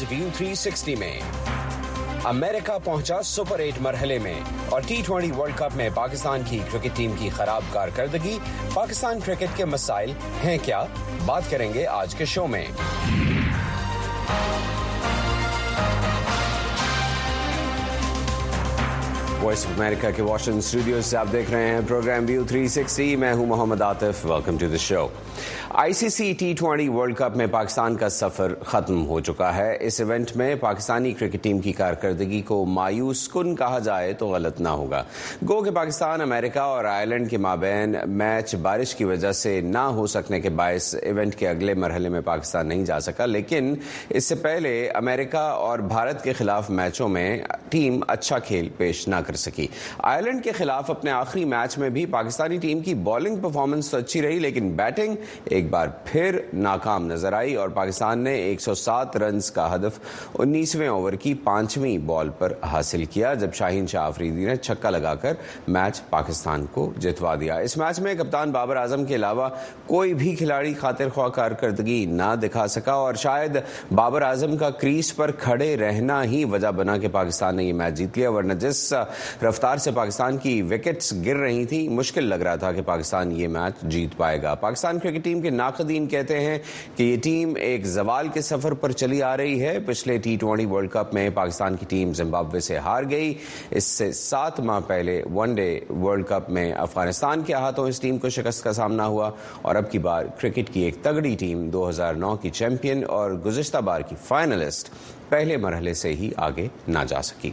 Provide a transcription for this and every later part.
व्यू 360 में अमेरिका पहुंचा सुपर 8 मरहले में और T20 वर्ल्ड कप में पाकिस्तान की क्रिकेट टीम की खराब कारकर्दगी, पाकिस्तान क्रिकेट के मसाइल हैं क्या, बात करेंगे आज के शो में। वॉइस ऑफ अमेरिका के वॉशिंगटन स्टूडियो से आप देख रहे हैं प्रोग्राम व्यू 360। मैं हूं Mohammad Atif. Welcome to the show. ICC T20 world cup में पाकिस्तान का सफर खत्म हो चुका है। इस इवेंट में पाकिस्तानी क्रिकेट टीम की कारकर्दगी को मायूस कुन कहा जाए तो गलत ना होगा। गो कि पाकिस्तान, अमेरिका और आयरलैंड के माबैन मैच बारिश की वजह से ना हो सकने के बायस इवेंट के अगले मरहले में पाकिस्तान नहीं जा सका, लेकिन इससे पहले अमेरिका और भारत के खिलाफ मैचों में टीम अच्छा खेल पेश ना कर सकी। आयरलैंड के खिलाफ अपने आखिरी मैच में भी पाकिस्तानी टीम की बॉलिंग परफॉर्मेंस तो अच्छी रही, लेकिन बैटिंग एक बार फिर नाकाम नजर आई और पाकिस्तान ने 107 रन्स का हदफ 19वें ओवर की 5वीं बॉल पर हासिल किया, जब शाहीन शाह अफरीदी ने छक्का लगाकर मैच पाकिस्तान को जितवा दिया। इस मैच में कप्तान बाबर आजम के अलावा कोई भी खिलाड़ी खातिर ख्वाह कारकर्दगी ना दिखा सका और शायद बाबर आजम का क्रीज पर खड़े रहना ही वजह बना कि पाकिस्तान ने यह मैच जीत लिया, वरना जिस रफ्तार से पाकिस्तान की विकेट्स गिर रही थी, मुश्किल लग रहा था कि पाकिस्तान ये मैच जीत पाएगा। पाकिस्तान क्रिकेट टीम के नाक़दीन कहते हैं कि ये टीम एक ज़वाल के सफर पर चली आ रही है। पिछले T20 वर्ल्ड कप में पाकिस्तान की टीम जिम्बाब्वे से हार गई। इससे 7 माह पहले वनडे वर्ल्ड कप में अफगानिस्तान के हाथों इस टीम को शिकस्त का सामना हुआ और अब की बार क्रिकेट की एक तगड़ी टीम 2009 की चैंपियन और गुज़िश्ता बार की फाइनलिस्ट पहले मरहले से ही आगे ना जा सकी।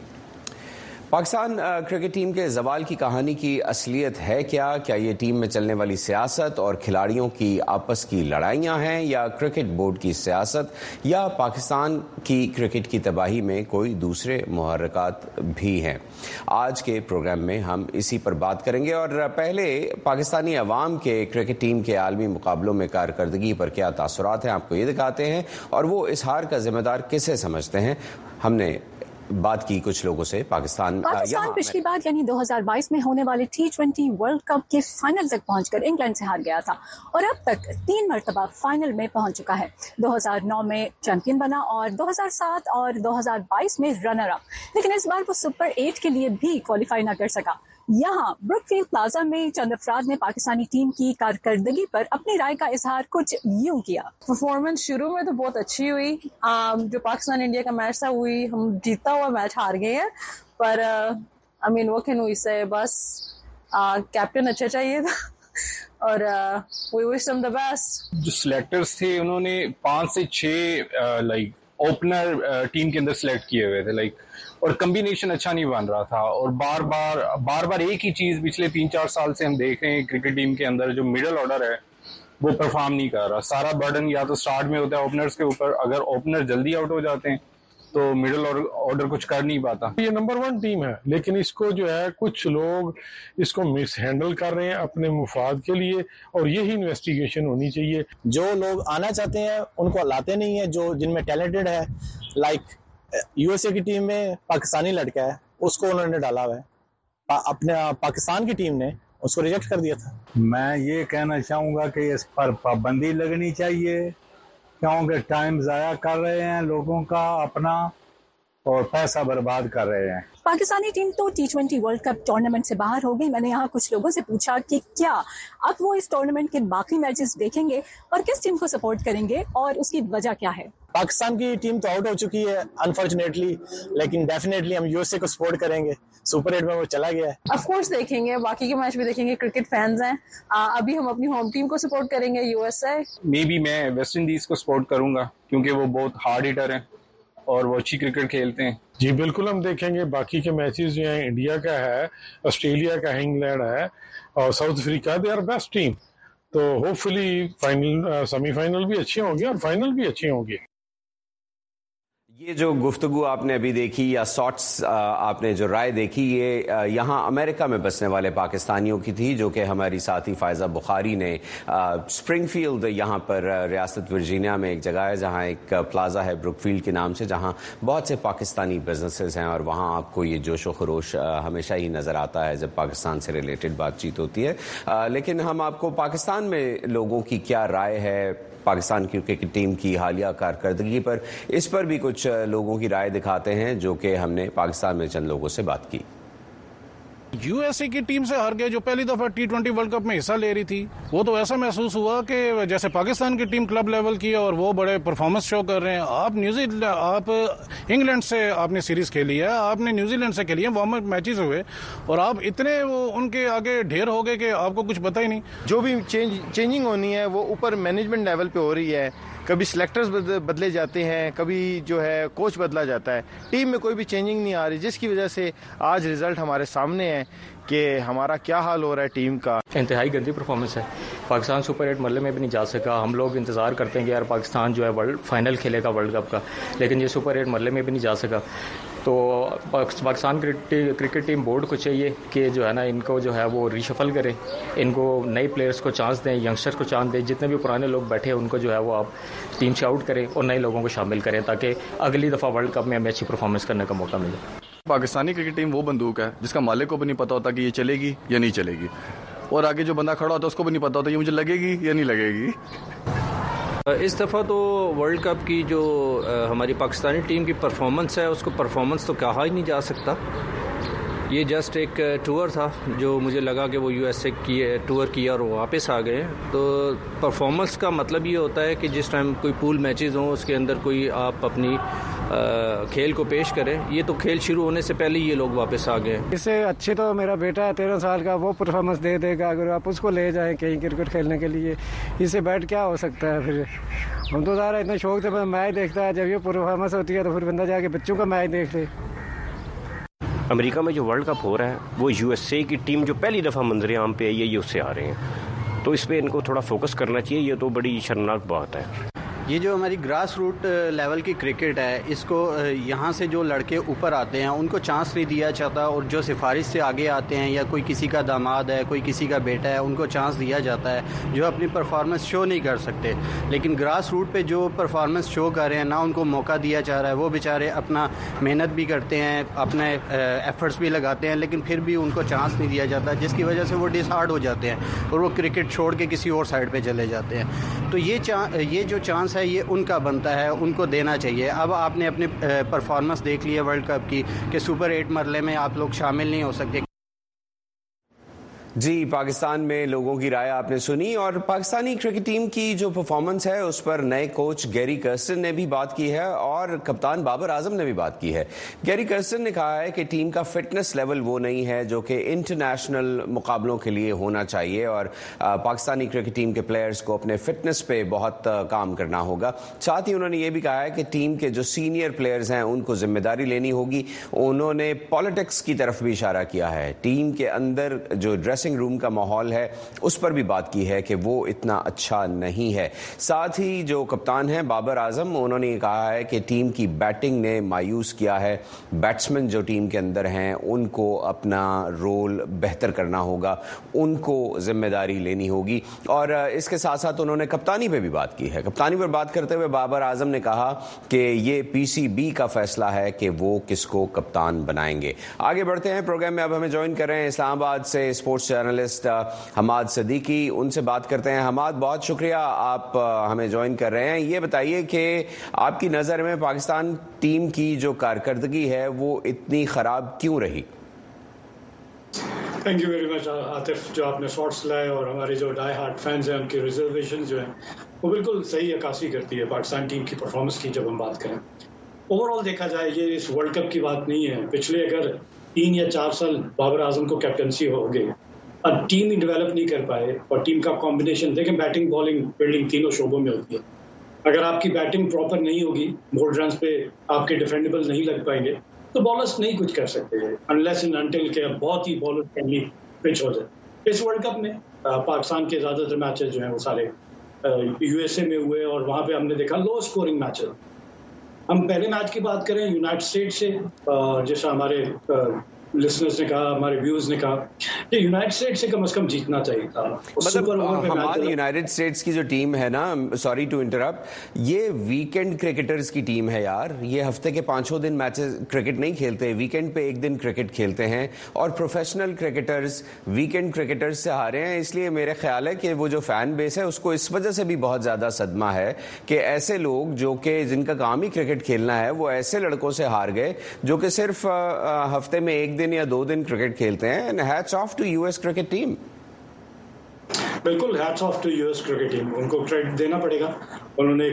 पाकिस्तान क्रिकेट टीम के ज़वाल की कहानी की असलियत है क्या? क्या ये टीम में चलने वाली सियासत और खिलाड़ियों की आपस की लड़ाइयाँ हैं, या क्रिकेट बोर्ड की सियासत, या पाकिस्तान की क्रिकेट की तबाही में कोई दूसरे मुहर्रिकात भी हैं? आज के प्रोग्राम में हम इसी पर बात करेंगे और पहले पाकिस्तानी अवाम के क्रिकेट टीम के आलमी मुकाबलों में कारकर्दगी पर क्या तासुरात हैं आपको ये दिखाते हैं और वो इस हार का जिम्मेदार किसे समझते हैं। हमने बात की कुछ लोगों से। पाकिस्तान पिछली बार यानी 2022 में होने वाले T20 वर्ल्ड कप के फाइनल तक पहुंचकर इंग्लैंड से हार गया था और अब तक 3 मरतबा फाइनल में पहुंच चुका है। 2009 में चैंपियन बना और 2007 और 2022 में रनर अप, लेकिन इस बार वो सुपर 8 के लिए भी क्वालिफाई ना कर सका। यहाँ ब्रुकफील्ड प्लाजा में चंद अफराद ने पाकिस्तानी टीम की कारकर्दगी पर अपनी राय का इजहार कुछ यूं किया। परफॉर्मेंस शुरू में तो बहुत अच्छी हुई। जो पाकिस्तान इंडिया का मैच था हुई, हम जीतता हुआ मैच हार गए हैं, पर आई मीन वो कैन हुई से बस कैप्टन अच्छा चाहिए था और we wish them the best. जो सिलेक्टर्स थे उन्होंने 5 से 6 ओपनर टीम के अंदर सिलेक्ट किए हुए थे और कम्बिनेशन अच्छा नहीं बन रहा था और बार बार एक ही चीज पिछले 3-4 साल से हम देख रहे हैं क्रिकेट टीम के अंदर। जो मिडिल ऑर्डर है वो परफॉर्म नहीं कर रहा। सारा बर्डन या तो स्टार्ट में होता है ओपनर्स के ऊपर, अगर ओपनर जल्दी आउट हो जाते हैं तो मिडिल ऑर्डर कुछ कर नहीं पाता। ये नंबर 1 टीम है, लेकिन इसको जो है कुछ लोग इसको मिस हैंडल कर रहे हैं अपने मुफाद के लिए और यही इन्वेस्टिगेशन होनी चाहिए। जो लोग आना चाहते हैं उनको लाते नहीं है, जो जिनमें टैलेंटेड है। लाइक USA की टीम में पाकिस्तानी लड़का है, उसको उन्होंने डाला हुआ है। अपने पाकिस्तान की टीम ने उसको रिजेक्ट कर दिया था। मैं ये कहना चाहूँगा कि इस पर पाबंदी लगनी चाहिए, क्योंकि टाइम ज़ाया कर रहे हैं लोगों का अपना और पैसा बर्बाद कर रहे हैं। पाकिस्तानी टीम तो T20 वर्ल्ड कप टूर्नामेंट से बाहर हो गई। मैंने यहाँ कुछ लोगों से पूछा कि क्या अब वो इस टूर्नामेंट के बाकी मैचेस देखेंगे और किस टीम को सपोर्ट करेंगे और उसकी वजह क्या है। पाकिस्तान की टीम तो आउट हो चुकी है अनफॉर्चुनेटली, लेकिन डेफिनेटली हम USA को सपोर्ट करेंगे। सुपर 8 में वो चला गया है। ऑफ कोर्स देखेंगे, बाकी के मैच भी देखेंगे, क्रिकेट फैंस हैं। अभी हम अपनी होम टीम को सपोर्ट करेंगे USA। मे बी मैं वेस्ट इंडीज को सपोर्ट करूंगा क्योंकि वो बहुत हार्ड हिटर हैं और वो अच्छी क्रिकेट खेलते हैं। जी बिल्कुल, हम देखेंगे बाकी के मैचेस जो हैं, इंडिया का है, ऑस्ट्रेलिया का, इंग्लैंड है और South Africa, they are best team. तो होपफुली फाइनल सेमीफाइनल भी अच्छे होंगे और फाइनल भी अच्छे होंगे। ये जो गुफ्तगू आपने अभी देखी या शॉर्ट्स आपने जो राय देखी, ये यहाँ अमेरिका में बसने वाले पाकिस्तानियों की थी, जो कि हमारी साथी फायजा बुखारी ने स्प्रिंगफील्ड यहाँ पर रियासत वर्जीनिया में एक जगह है जहाँ एक प्लाजा है ब्रुकफील्ड के नाम से, जहाँ बहुत से पाकिस्तानी बिजनेसेस हैं और वहाँ आपको ये जोश व खरोश हमेशा ही नज़र आता है जब पाकिस्तान से रिलेटेड बातचीत होती है। लेकिन हम आपको पाकिस्तान में लोगों की क्या राय है, पाकिस्तान क्रिकेट टीम की हालिया कारकर्दगी पर। इस पर भी कुछ लोगों की राय दिखाते हैं जो कि हमने पाकिस्तान में चंद लोगों से बात की। यूएसए की टीम से हार गए जो पहली दफा T20 वर्ल्ड कप में हिस्सा ले रही थी। वो तो ऐसा महसूस हुआ कि जैसे पाकिस्तान की टीम क्लब लेवल की है और वो बड़े परफॉर्मेंस शो कर रहे हैं। आप इंग्लैंड से आपने सीरीज खेली है, आपने न्यूजीलैंड से खेली है, वार्म अप मैचेस हुए और आप इतने वो उनके आगे ढेर हो गए कि आपको कुछ पता ही नहीं। जो भी चेंजिंग होनी है वो ऊपर मैनेजमेंट लेवल पे हो रही है। कभी सिलेक्टर्स बदले जाते हैं, कभी जो है कोच बदला जाता है, टीम में कोई भी चेंजिंग नहीं आ रही, जिसकी वजह से आज रिजल्ट हमारे सामने है कि हमारा क्या हाल हो रहा है टीम का। इंतहाई गंदी परफॉर्मेंस है। पाकिस्तान सुपर 8 मरले में भी नहीं जा सका। हम लोग इंतजार करते हैं कि यार पाकिस्तान जो है वर्ल्ड फाइनल खेलेगा वर्ल्ड कप का, लेकिन ये सुपर 8 मरले में भी नहीं जा सका। तो पाकिस्तान क्रिकेट टीम बोर्ड को चाहिए कि जो है ना इनको जो है वो रिशफल करें, इनको नए प्लेयर्स को चांस दें, यंगस्टर्स को चांस दें। जितने भी पुराने लोग बैठे हैं उनको जो है वो आप टीम से आउट करें और नए लोगों को शामिल करें ताकि अगली दफ़ा वर्ल्ड कप में हमें अच्छी परफॉर्मेंस करने का मौका मिले। पाकिस्तानी क्रिकेट टीम वो बंदूक है जिसका मालिक को भी नहीं पता होता कि ये चलेगी या नहीं चलेगी, और आगे जो बंदा खड़ा होता है उसको भी नहीं पता होता ये मुझे लगेगी या नहीं लगेगी। इस दफ़ा तो वर्ल्ड कप की जो हमारी पाकिस्तानी टीम की परफॉर्मेंस है उसको परफॉर्मेंस तो कहा ही नहीं जा सकता। ये जस्ट एक टूर था जो मुझे लगा कि वो यूएसए की टूर किया और वो वापस आ गए। तो परफॉर्मेंस का मतलब ये होता है कि जिस टाइम कोई पूल मैचेस हों उसके अंदर कोई आप अपनी खेल को पेश करें। ये तो खेल शुरू होने से पहले ये लोग वापस आ गए। इससे अच्छे तो मेरा बेटा है 13 साल का, वो परफॉर्मेंस दे देगा अगर आप उसको ले जाएं कहीं क्रिकेट खेलने के लिए। इससे बैठ क्या हो सकता है। फिर हम तो ज़रा इतना शौक से मैच देखता है, जब ये परफॉर्मेंस होती है तो फिर बंदा जाके बच्चों का मैच देख ले। अमेरिका में जो वर्ल्ड कप हो रहा है वो यूएसए की टीम जो पहली दफ़ा मंजर आम पे आई है ये उससे आ रहे हैं, तो इस पर इनको थोड़ा फोकस करना चाहिए। ये तो बड़ी शर्मनाक बात है। ये जो हमारी ग्रास रूट लेवल की क्रिकेट है, इसको यहाँ से जो लड़के ऊपर आते हैं उनको चांस नहीं दिया जाता, और जो सिफारिश से आगे आते हैं या कोई किसी का दामाद है, कोई किसी का बेटा है, उनको चांस दिया जाता है जो अपनी परफॉर्मेंस शो नहीं कर सकते। लेकिन ग्रास रूट पे जो परफॉर्मेंस शो कर रहे हैं ना उनको मौका दिया जा रहा है। वो बेचारे अपना मेहनत भी करते हैं, अपने एफर्ट्स भी लगाते हैं, लेकिन फिर भी उनको चांस नहीं दिया जाता, जिसकी वजह से वो डिसहार्ड हो जाते हैं और वो क्रिकेट छोड़ के किसी और साइड पर चले जाते हैं। तो ये जो चांस है ये उनका बनता है, उनको देना चाहिए। अब आपने अपनी परफॉर्मेंस देख ली है वर्ल्ड कप की कि सुपर 8 मरले में आप लोग शामिल नहीं हो सकते। जी, पाकिस्तान में लोगों की राय आपने सुनी, और पाकिस्तानी क्रिकेट टीम की जो परफॉर्मेंस है उस पर नए कोच गैरी कर्स्टन ने भी बात की है और कप्तान बाबर आजम ने भी बात की है। गैरी कर्स्टन ने कहा है कि टीम का फिटनेस लेवल वो नहीं है जो कि इंटरनेशनल मुकाबलों के लिए होना चाहिए, और पाकिस्तानी क्रिकेट टीम के प्लेयर्स को अपने फिटनेस पे बहुत काम करना होगा। साथ ही उन्होंने ये भी कहा है कि टीम के जो सीनियर प्लेयर्स हैं उनको जिम्मेदारी लेनी होगी। उन्होंने पॉलिटिक्स की तरफ भी इशारा किया है। टीम के अंदर जो ड्रेसिंग रूम का माहौल है उस पर भी बात की है कि वो इतना अच्छा नहीं है। साथ ही जो कप्तान है बाबर आजम, उन्होंने कहा है कि टीम की बैटिंग ने मायूस किया है। बैट्समैन जो टीम के अंदर हैं उनको अपना रोल बेहतर करना होगा, उनको जिम्मेदारी लेनी होगी। और इसके साथ साथ उन्होंने कप्तानी पे भी बात की है। कप्तानी पर बात करते हुए बाबर आजम ने कहा कि ये पीसीबी का फैसला है कि वो किसको कप्तान बनाएंगे। आगे बढ़ते हैं प्रोग्राम में। अब हमें ज्वाइन कर रहे हैं इस्लामाबाद से स्पोर्ट्स जर्नलिस्ट हमाद सदीकी। उनसे बात करते हैं। हमाद, बहुत शुक्रिया आप हमें ज्वाइन कर रहे हैं। ये बताइए कि आपकी नज़र में पाकिस्तान टीम की जो कारकर्दगी है वो इतनी ख़राब क्यों रही? Thank you very much Atif, जो आपने शॉट्स लाए और हमारे जो डाई हार्ट फैंस हैं उनकी रिजर्वेशन जो है वो बिल्कुल सही अक्कासी करती है पाकिस्तान टीम की परफॉर्मेंस की। जब हम बात करें ओवरऑल देखा जाए, ये इस वर्ल्ड कप की बात नहीं है। पिछले अगर 3 या 4 साल बाबर आजम को कैप्टनसी हो गई और टीम ही डेवलप नहीं कर पाए, और टीम का कॉम्बिनेशन देखें, बैटिंग बॉलिंग फील्डिंग तीनों शोबों में होती है। अगर आपकी बैटिंग प्रॉपर नहीं होगी, बोल्ड रन्स पे आपके डिफेंडेबल नहीं लग पाएंगे, तो बॉलर्स नहीं कुछ कर सकते हैं अनलेस एंड अनटिल के बहुत ही बॉलर फ्रेंडली पिच हो जाए। इस वर्ल्ड कप में पाकिस्तान के ज्यादातर मैचेस जो हैं वो सारे यूएसए में हुए और वहां पे हमने देखा लो स्कोरिंग मैचेस। हम पहले मैच की बात करें यूनाइटेड स्टेट्स से, जैसा हमारे लिसनर्स ने कहा, हमारे व्यूअर्स ने कहा कि यूनाइटेड स्टेट्स से कम से कम जीतना चाहिए था। मतलब हमारी यूनाइटेड स्टेट्स की जो टीम है ना, सॉरी टू इंटरप्ट, ये वीकेंड क्रिकेटर्स की टीम है यार। ये हफ्ते के 5 दिन मैचेस क्रिकेट नहीं खेलते, वीकेंड पे एक दिन क्रिकेट खेलते हैं, और प्रोफेशनल क्रिकेटर्स वीकेंड क्रिकेटर्स से हारे हैं। इसलिए मेरे ख्याल है कि वो जो फैन बेस है उसको इस वजह से भी बहुत ज्यादा सदमा है कि ऐसे लोग जो कि जिनका काम ही क्रिकेट खेलना है, वो ऐसे लड़कों से हार गए जो कि सिर्फ हफ्ते में 1 दिन या 2 दिन क्रिकेट खेलते हैं। And hats off to US cricket team. बिल्कुल, hats off to US cricket team, उनको क्रेडिट देना पड़ेगा। उन्होंने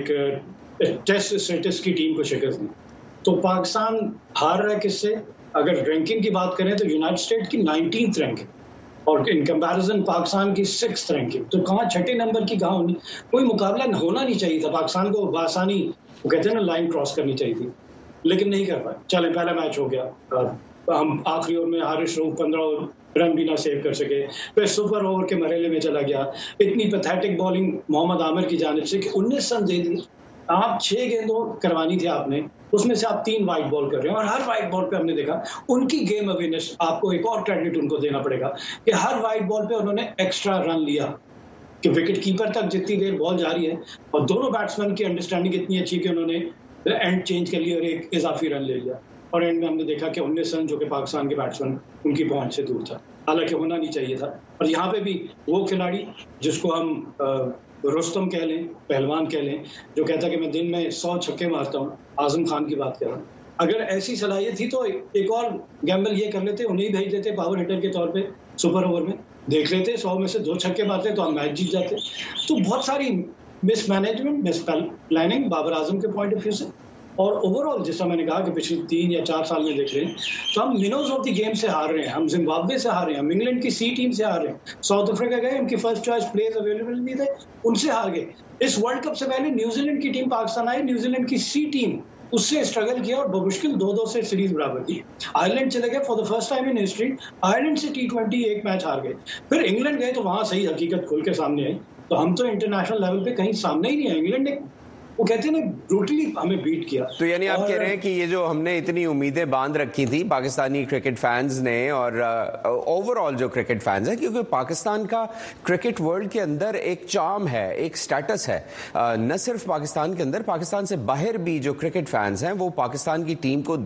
एक टेस्ट स्टेटस की टीम को शिकस्त दी। तो पाकिस्तान हार रहा है किससे? अगर रैंकिंग की बात करें तो यूनाइटेड स्टेट्स की 19th रैंकिंग और इन कंपैरिजन पाकिस्तान की 6th रैंकिंग। तो कहाँ छठे नंबर की कहाँ होनी? कोई मुकाबला होना नहीं चाहिए था। पाकिस्तान को बासानी, वो कहते हैं ना, लाइन क्रॉस करनी चाहिए थी, लेकिन नहीं कर पाए। चले, पहला मैच हो गया, हम आखिरी ओवर में हारिस रऊफ 15 रन भी ना सेव कर सके, फिर सुपर ओवर के मरेले में चला गया। इतनी पैथेटिक बॉलिंग मोहम्मद आमिर की जानिब से कि 19 रन दे दिए। आप 6 गेंदों करवानी थी आपने, उसमें से आप 3 वाइड बॉल कर रहे हैं, और हर वाइड बॉल पे हमने देखा उनकी गेम अवेयरनेस। आपको एक और क्रेडिट उनको देना पड़ेगा कि हर वाइड बॉल पे उन्होंने एक्स्ट्रा रन लिया कि विकेट कीपर तक जितनी देर बॉल जा रही है, और दोनों बैट्समैन की अंडरस्टैंडिंग इतनी अच्छी कि उन्होंने एंड चेंज कर लिया और एक इजाफी रन ले लिया। और एंड में हमने देखा कि 19 रन जो कि पाकिस्तान के बैट्समैन उनकी पहुंच से दूर था, हालांकि होना नहीं चाहिए था। और यहाँ पे भी वो खिलाड़ी जिसको हम रुस्तम कह लें, पहलवान कह लें, जो कहता है कि मैं दिन में 100 छक्के मारता हूँ, आजम खान की बात कर रहा हूँ। अगर ऐसी सलाहियत थी तो एक और गैम्बल ये कर लेते, उन्हें भेज देते पावर हिटर के तौर पे सुपर ओवर में, देख लेते 100 में से 2 छक्के मारते तो हम मैच जीत जाते। तो बहुत सारी mismanagement, misplanning Babar Azam के पॉइंट ऑफ व्यू से, और ओवरऑल जैसा मैंने कहा कि पिछले 3 या 4 साल में देख रहे हैं तो हम मिनोज ऑफ द गेम से हार रहे हैं, हम जिम्बाब्वे से हार रहे हैं, हम इंग्लैंड की सी टीम से हार रहे हैं, साउथ अफ्रीका गए, उनकी फर्स्ट चॉइस प्लेयर्स अवेलेबल नहीं थे, उनसे हार गए। इस वर्ल्ड कप से पहले न्यूजीलैंड की टीम पाकिस्तान आई, न्यूजीलैंड की सी टीम उससे स्ट्रगल किया और बमुश्किल 2-2 से सीरीज बराबर की। आयरलैंड चले गए, for the first time in history Ireland से T20 एक मैच हार गए। फिर इंग्लैंड गए तो वहां सही हकीकत खुल के सामने आई। तो हम तो इंटरनेशनल लेवल पे कहीं सामने ही नहीं है। इंग्लैंड ने, वो कहते हैं ना, ब्रूटली हमें बीट किया। तो यानी आप कह रहे हैं कि ये जो हमने इतनी उम्मीदें बांध रखी थी पाकिस्तानी क्रिकेट फैंस ने, और ओवरऑल जो क्रिकेट फैंस हैं, क्योंकि पाकिस्तान का क्रिकेट वर्ल्ड के अंदर एक चार्म है, एक स्टेटस है, न सिर्फ पाकिस्तान के अंदर, पाकिस्तान से बाहर भी जो क्रिकेट फैंस हैं वो पाकिस्तान की टीम को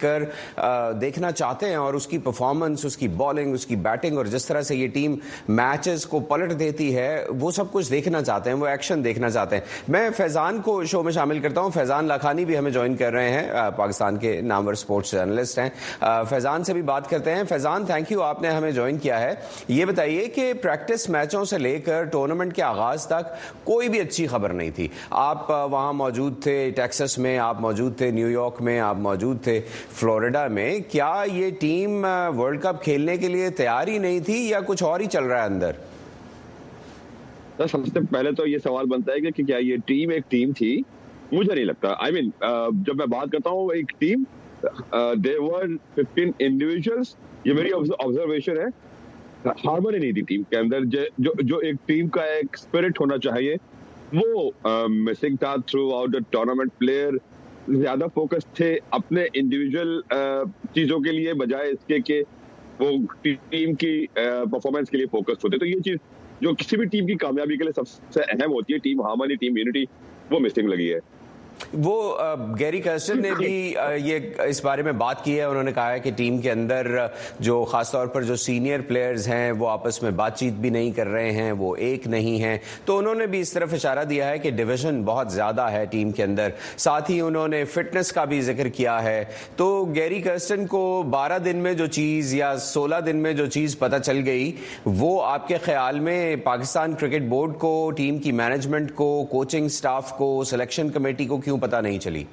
देखना चाहते हैं, और उसकी परफॉर्मेंस, उसकी बॉलिंग, उसकी बैटिंग, और जिस तरह से ये टीम मैचेस को पलट देती है, वो सब कुछ देखना चाहते हैं, वो एक्शन देखना चाहते हैं। मैं फैजान को शो में शामिल करता हूं। फैजान लाखानी भी हमें ज्वाइन कर रहे हैं, पाकिस्तान के नामवर स्पोर्ट्स जर्नलिस्ट हैं। फैजान से भी बात करते हैं। फैजान, थैंक यू, आपने हमें ज्वाइन किया है। ये बताइए कि प्रैक्टिस मैचों से लेकर टूर्नामेंट के आगाज तक कोई भी अच्छी खबर नहीं थी। आप वहां मौजूद थे, टेक्सास में आप मौजूद थे, न्यूयॉर्क में आप मौजूद थे, फ्लोरिडा में। क्या ये टीम वर्ल्ड कप खेलने के लिए तैयार ही नहीं थी या कुछ और ही चल रहा है अंदर? तो सबसे पहले तो ये सवाल बनता है कि क्या ये टीम एक टीम थी? मुझे नहीं लगता। जब मैं बात करता हूँ एक टीम, देयर वर 15 इंडिविजुअल्स, ये मेरी ऑब्जर्वेशन है। हार्मनी नहीं थी टीम के अंदर, जो एक टीम का एक स्पिरिट होना चाहिए वो मिसिंग था throughout the tournament. Player ज्यादा फोकस थे अपने इंडिविजुअल चीजों के लिए, बजाय इसके कि वो टीम की परफॉर्मेंस के लिए फोकस होते। तो ये चीज जो किसी भी टीम की कामयाबी के लिए सबसे अहम होती है, टीम हार्मनी, टीम यूनिटी, वो मिसिंग लगी है। वो गैरी कर्स्टन ने भी ये इस बारे में बात की है। उन्होंने कहा है कि टीम के अंदर जो खासतौर पर जो सीनियर प्लेयर्स हैं वो आपस में बातचीत भी नहीं कर रहे हैं, वो एक नहीं हैं। तो उन्होंने भी इस तरफ इशारा दिया है कि डिवीजन बहुत ज़्यादा है टीम के अंदर। साथ ही उन्होंने फिटनेस का भी जिक्र किया है। तो गैरी कर्स्टन को 12 दिन में जो चीज़ या 16 दिन में जो चीज़ पता चल गई, वो आपके ख्याल में पाकिस्तान क्रिकेट बोर्ड को, टीम की मैनेजमेंट को, कोचिंग स्टाफ को, सिलेक्शन कमेटी को क्यों पता नहीं चली?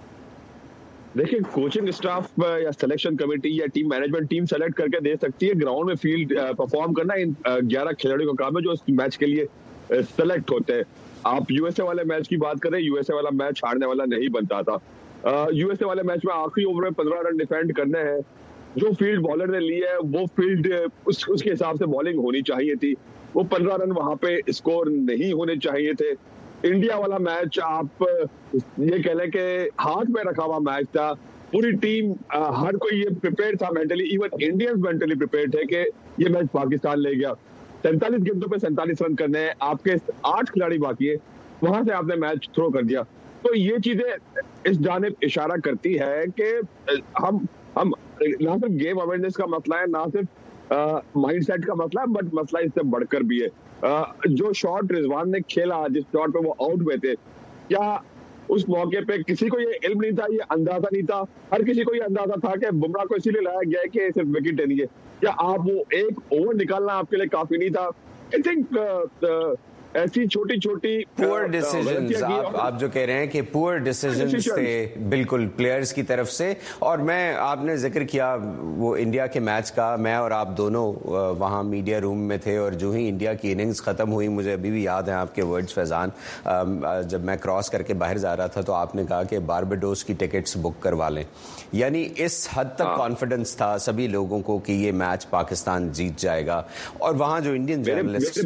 देखिए, कोचिंग स्टाफ या सिलेक्शन कमेटी या टीम मैनेजमेंट टीम सेलेक्ट करके दे सकती है। ग्राउंड में फील्ड परफॉर्म करना इन 11 खिलाड़ियों का काम है जो इस मैच के लिए सेलेक्ट होते हैं। आप यूएसए वाले मैच की बात करें, यूएसए वाला मैच हारने वाला नहीं बनता था। यूएसए वाले मैच में आखिरी ओवर में 15 रन डिफेंड करने हैं। जो फील्ड बॉलर ने ली है वो फील्ड उसके हिसाब से बॉलिंग होनी चाहिए थी। वो 15 रन वहां पे स्कोर नहीं होने चाहिए थे। इंडिया वाला मैच आप ये कह लें कि हाथ में रखा हुआ मैच था। पूरी टीम, हर कोई ये प्रिपेयर था mentally, even Indians mentally prepare थे कि ये मैच पाकिस्तान ले गया। 47 गेंदों पे 47 रन करने हैं, आपके 8 खिलाड़ी बाकी है, वहां से आपने मैच थ्रो कर दिया। तो ये चीजें इस जानिब इशारा करती है कि हम ना सिर्फ गेम अवेयरनेस का मसला है, ना सिर्फ माइंडसेट का मसला है, बट मसला इससे बढ़कर भी है। जो शॉट रिजवान ने खेला, जिस शॉट पे वो आउट हुए थे, क्या उस मौके पे किसी को ये इल्म नहीं था, ये अंदाजा नहीं था? हर किसी को ये अंदाजा था कि बुमराह को इसीलिए लाया गया है कि सिर्फ विकेट लेनी है, या आप वो एक ओवर निकालना आपके लिए काफी नहीं था? आई थिंक ऐसी छोटी छोटी पुअर डिसीजंस आप जो कह रहे हैं कि पुअर डिसीजंस थे बिल्कुल प्लेयर्स की तरफ से। और मैं, आपने जिक्र किया वो इंडिया के मैच का, मैं और आप दोनों वहाँ मीडिया रूम में थे, और जो ही इंडिया की इनिंग्स ख़त्म हुई, मुझे अभी भी याद है आपके वर्ड्स फैज़ान, जब मैं क्रॉस करके बाहर जा रहा था तो आपने कहा कि बारबाडोस की टिकट्स बुक करवा लें। यानी इस हद तक कॉन्फिडेंस था सभी लोगों को कि ये मैच पाकिस्तान जीत जाएगा। और वहाँ जो इंडियन जर्नलिस्ट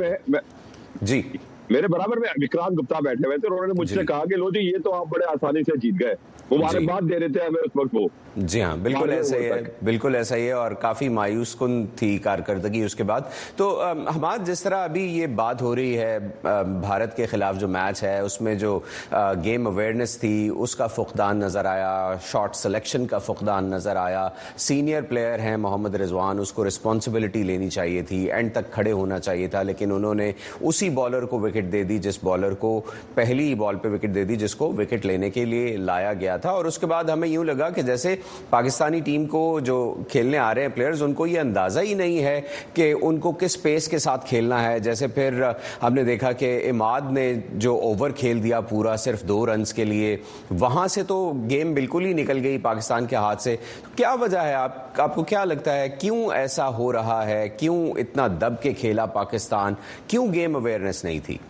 जी, मेरे बराबर में विक्रांत गुप्ता बैठे हुए थे, उन्होंने मुझसे कहा कि लो जी, ये तो आप बड़े आसानी से जीत गए, मुबारकबाद दे रहे थे हमें उस वक्त वो। जी हाँ, बिल्कुल ऐसा ही है, बिल्कुल ऐसा ही है, और काफ़ी मायूस कुन थी कारकर्दगी उसके बाद। तो हमाद, जिस तरह अभी ये बात हो रही है भारत के खिलाफ जो मैच है उसमें जो गेम अवेयरनेस थी उसका फुकदान नज़र आया, शॉट सिलेक्शन का फुकदान नज़र आया। सीनियर प्लेयर हैं मोहम्मद रिजवान, उसको रिस्पॉन्सिबिलिटी लेनी चाहिए थी, एंड तक खड़े होना चाहिए था, लेकिन उन्होंने उसी बॉलर को विकेट दे दी जिस बॉलर को पहली बॉल पे विकेट दे दी, जिसको विकेट लेने के लिए लाया गया था। और उसके बाद हमें यूं लगा कि जैसे पाकिस्तानी टीम को जो खेलने आ रहे हैं प्लेयर्स, उनको ये अंदाजा ही नहीं है कि उनको किस पेस के साथ खेलना है। जैसे फिर हमने देखा कि इमाद ने जो ओवर खेल दिया पूरा सिर्फ 2 रन्स के लिए, वहां से तो गेम बिल्कुल ही निकल गई पाकिस्तान के हाथ से। क्या वजह है, आपको क्या लगता है, क्यों ऐसा हो रहा है? क्यों इतना दब के खेला पाकिस्तान? क्यों गेम अवेयरनेस नहीं थी?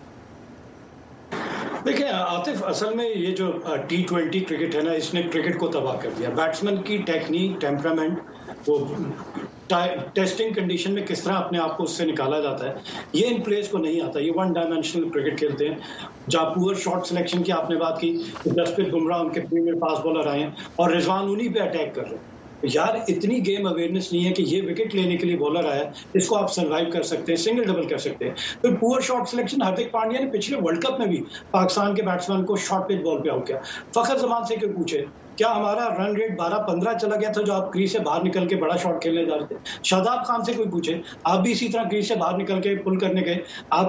देखिए आतिफ, असल में ये जो T20 क्रिकेट है ना, इसने क्रिकेट को तबाह कर दिया। बैट्समैन की टेक्निक, टेम्परामेंट, वो टेस्टिंग कंडीशन में किस तरह अपने आप को उससे निकाला जाता है, ये इन प्लेयर्स को नहीं आता। ये 1 डायमेंशनल क्रिकेट खेलते हैं। जहाँ पुअर शॉट सिलेक्शन की आपने बात की, जसप्रीत बुमराह उनके प्रीमियर फास्ट बॉलर आए हैं और रिजवान उन्हीं पे अटैक कर रहे हैं। यार इतनी गेम अवेयरनेस नहीं है कि ये विकेट लेने के लिए बॉलर आया, इसको आप सर्वाइव कर सकते हैं, सिंगल डबल कर सकते हैं। फिर poor shot selection, Hardik Pandya ने पिछले वर्ल्ड कप में भी पाकिस्तान के बैट्समैन को शॉर्ट पिच बॉल पे आउट किया। फखर जमान से क्यों पूछे, क्या हमारा रन रेट 12-15 चला गया था जो आप क्रीज से बाहर निकल के बड़ा शॉट खेलने जा रहे थे? शादाब खान से कोई पूछे, आप भी इसी तरह क्रीज से बाहर निकल के पुल करने गए,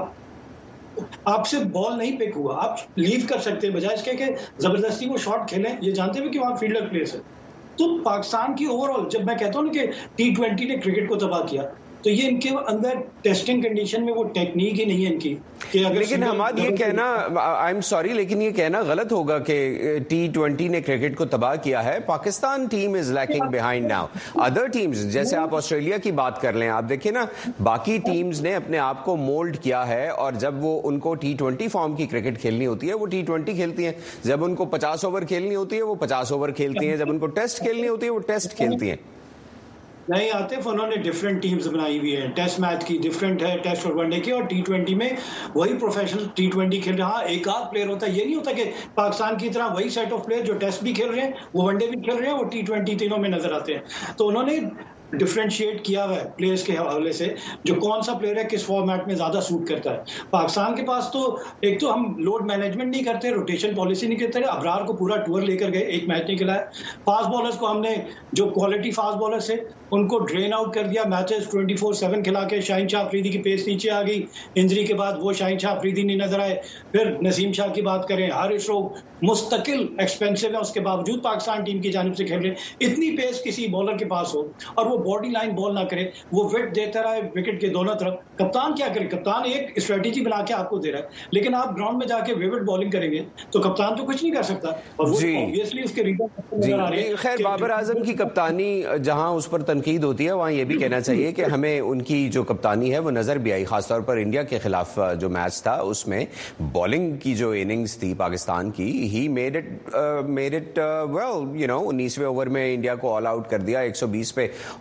आपसे बॉल नहीं पिक हुआ, आप लीव कर सकते हैं, बजाय इसके कि जबरदस्ती वो शॉट खेलें, ये जानते हुए कि वहां फील्डर प्लेस है। तो पाकिस्तान की ओवरऑल, जब मैं कहता हूं ना कि T20 ने क्रिकेट को तबाह किया, तो ये इनके अंदर टेस्टिंग कंडीशन में वो टेक्निक ही नहीं है इनकी कि अगर। लेकिन हमारा ये कहना, आई एम सॉरी, लेकिन ये कहना गलत होगा कि T20 ने क्रिकेट को तबाह किया है। Pakistan team is lacking behind now. Other teams, जैसे आप ऑस्ट्रेलिया की बात कर लें, आप देखिए ना, बाकी टीम्स ने अपने आप को मोल्ड किया है, और जब वो उनको T20 फॉर्म की क्रिकेट खेलनी होती है वो T20 खेलती हैं, जब उनको 50 ओवर खेलनी होती है वो 50 ओवर खेलती हैं, जब उनको टेस्ट खेलनी होती है वो टेस्ट खेलती हैं। नहीं आतिफ, उन्होंने डिफरेंट टीम्स बनाई हुई है। टेस्ट मैच की डिफरेंट है, टेस्ट और वनडे की, और T20 में वही प्रोफेशनल T20 खेल रहा। एक आध प्लेयर होता है, ये नहीं होता कि पाकिस्तान की तरह वही सेट ऑफ प्लेयर जो टेस्ट भी खेल रहे हैं, वो वनडे भी खेल रहे हैं, वो T20 तीनों में नजर आते हैं। तो उन्होंने डिफरेंशिएट किया हुआ है प्लेयर्स के हवाले से, जो कौन सा प्लेयर है किस फॉर्मेट में ज्यादा सूट करता है। पाकिस्तान के पास तो एक तो हम लोड मैनेजमेंट नहीं करते, रोटेशन पॉलिसी नहीं करते। अबरार को पूरा टूर लेकर गए, एक मैच नहीं खिलाया। फास्ट बॉलर्स को हमने, जो क्वालिटी फास्ट बॉलर्स है उनको ड्रेन आउट कर दिया, मैचेस 24/7 खिला के। शाहीन शाह अफरीदी की पेस नीचे आ गई, इंजरी के बाद वो शाहीन शाह अफरीदी नहीं नजर आए। फिर नसीम शाह की बात करें, हारिस रऊफ मुस्तकिल एक्सपेंसिव है, उसके बावजूद पाकिस्तान टीम की जानिब से खेल रहे। इतनी पेस किसी बॉलर के पास हो और वो बॉडी लाइन बॉल ना करे, वो विकेट देता रहे विकेट के दोनों तरफ, कप्तान क्या करे? कप्तान एक स्ट्रेटेजी बना के आपको दे रहा है, लेकिन आप ग्राउंड में जाके विकेट बॉलिंग करेंगे तो कप्तान तो कुछ नहीं कर सकता। और वो ऑब्वियसली उसके रीजन नजर आ रहे हैं। खैर, बाबर आजम की कप्तानी जहां उस पर तनकीद होती है, वहां ये भी कहना चाहिए कि हमें उनकी जो कप्तानी है वो नजर भी आई, खासतौर पर इंडिया के खिलाफ जो मैच था उसमें बॉलिंग की जो इनिंग्स थी पाकिस्तान की, ही मेड इट वेल, 19वें ओवर में इंडिया को ऑल आउट कर दिया 120 पे,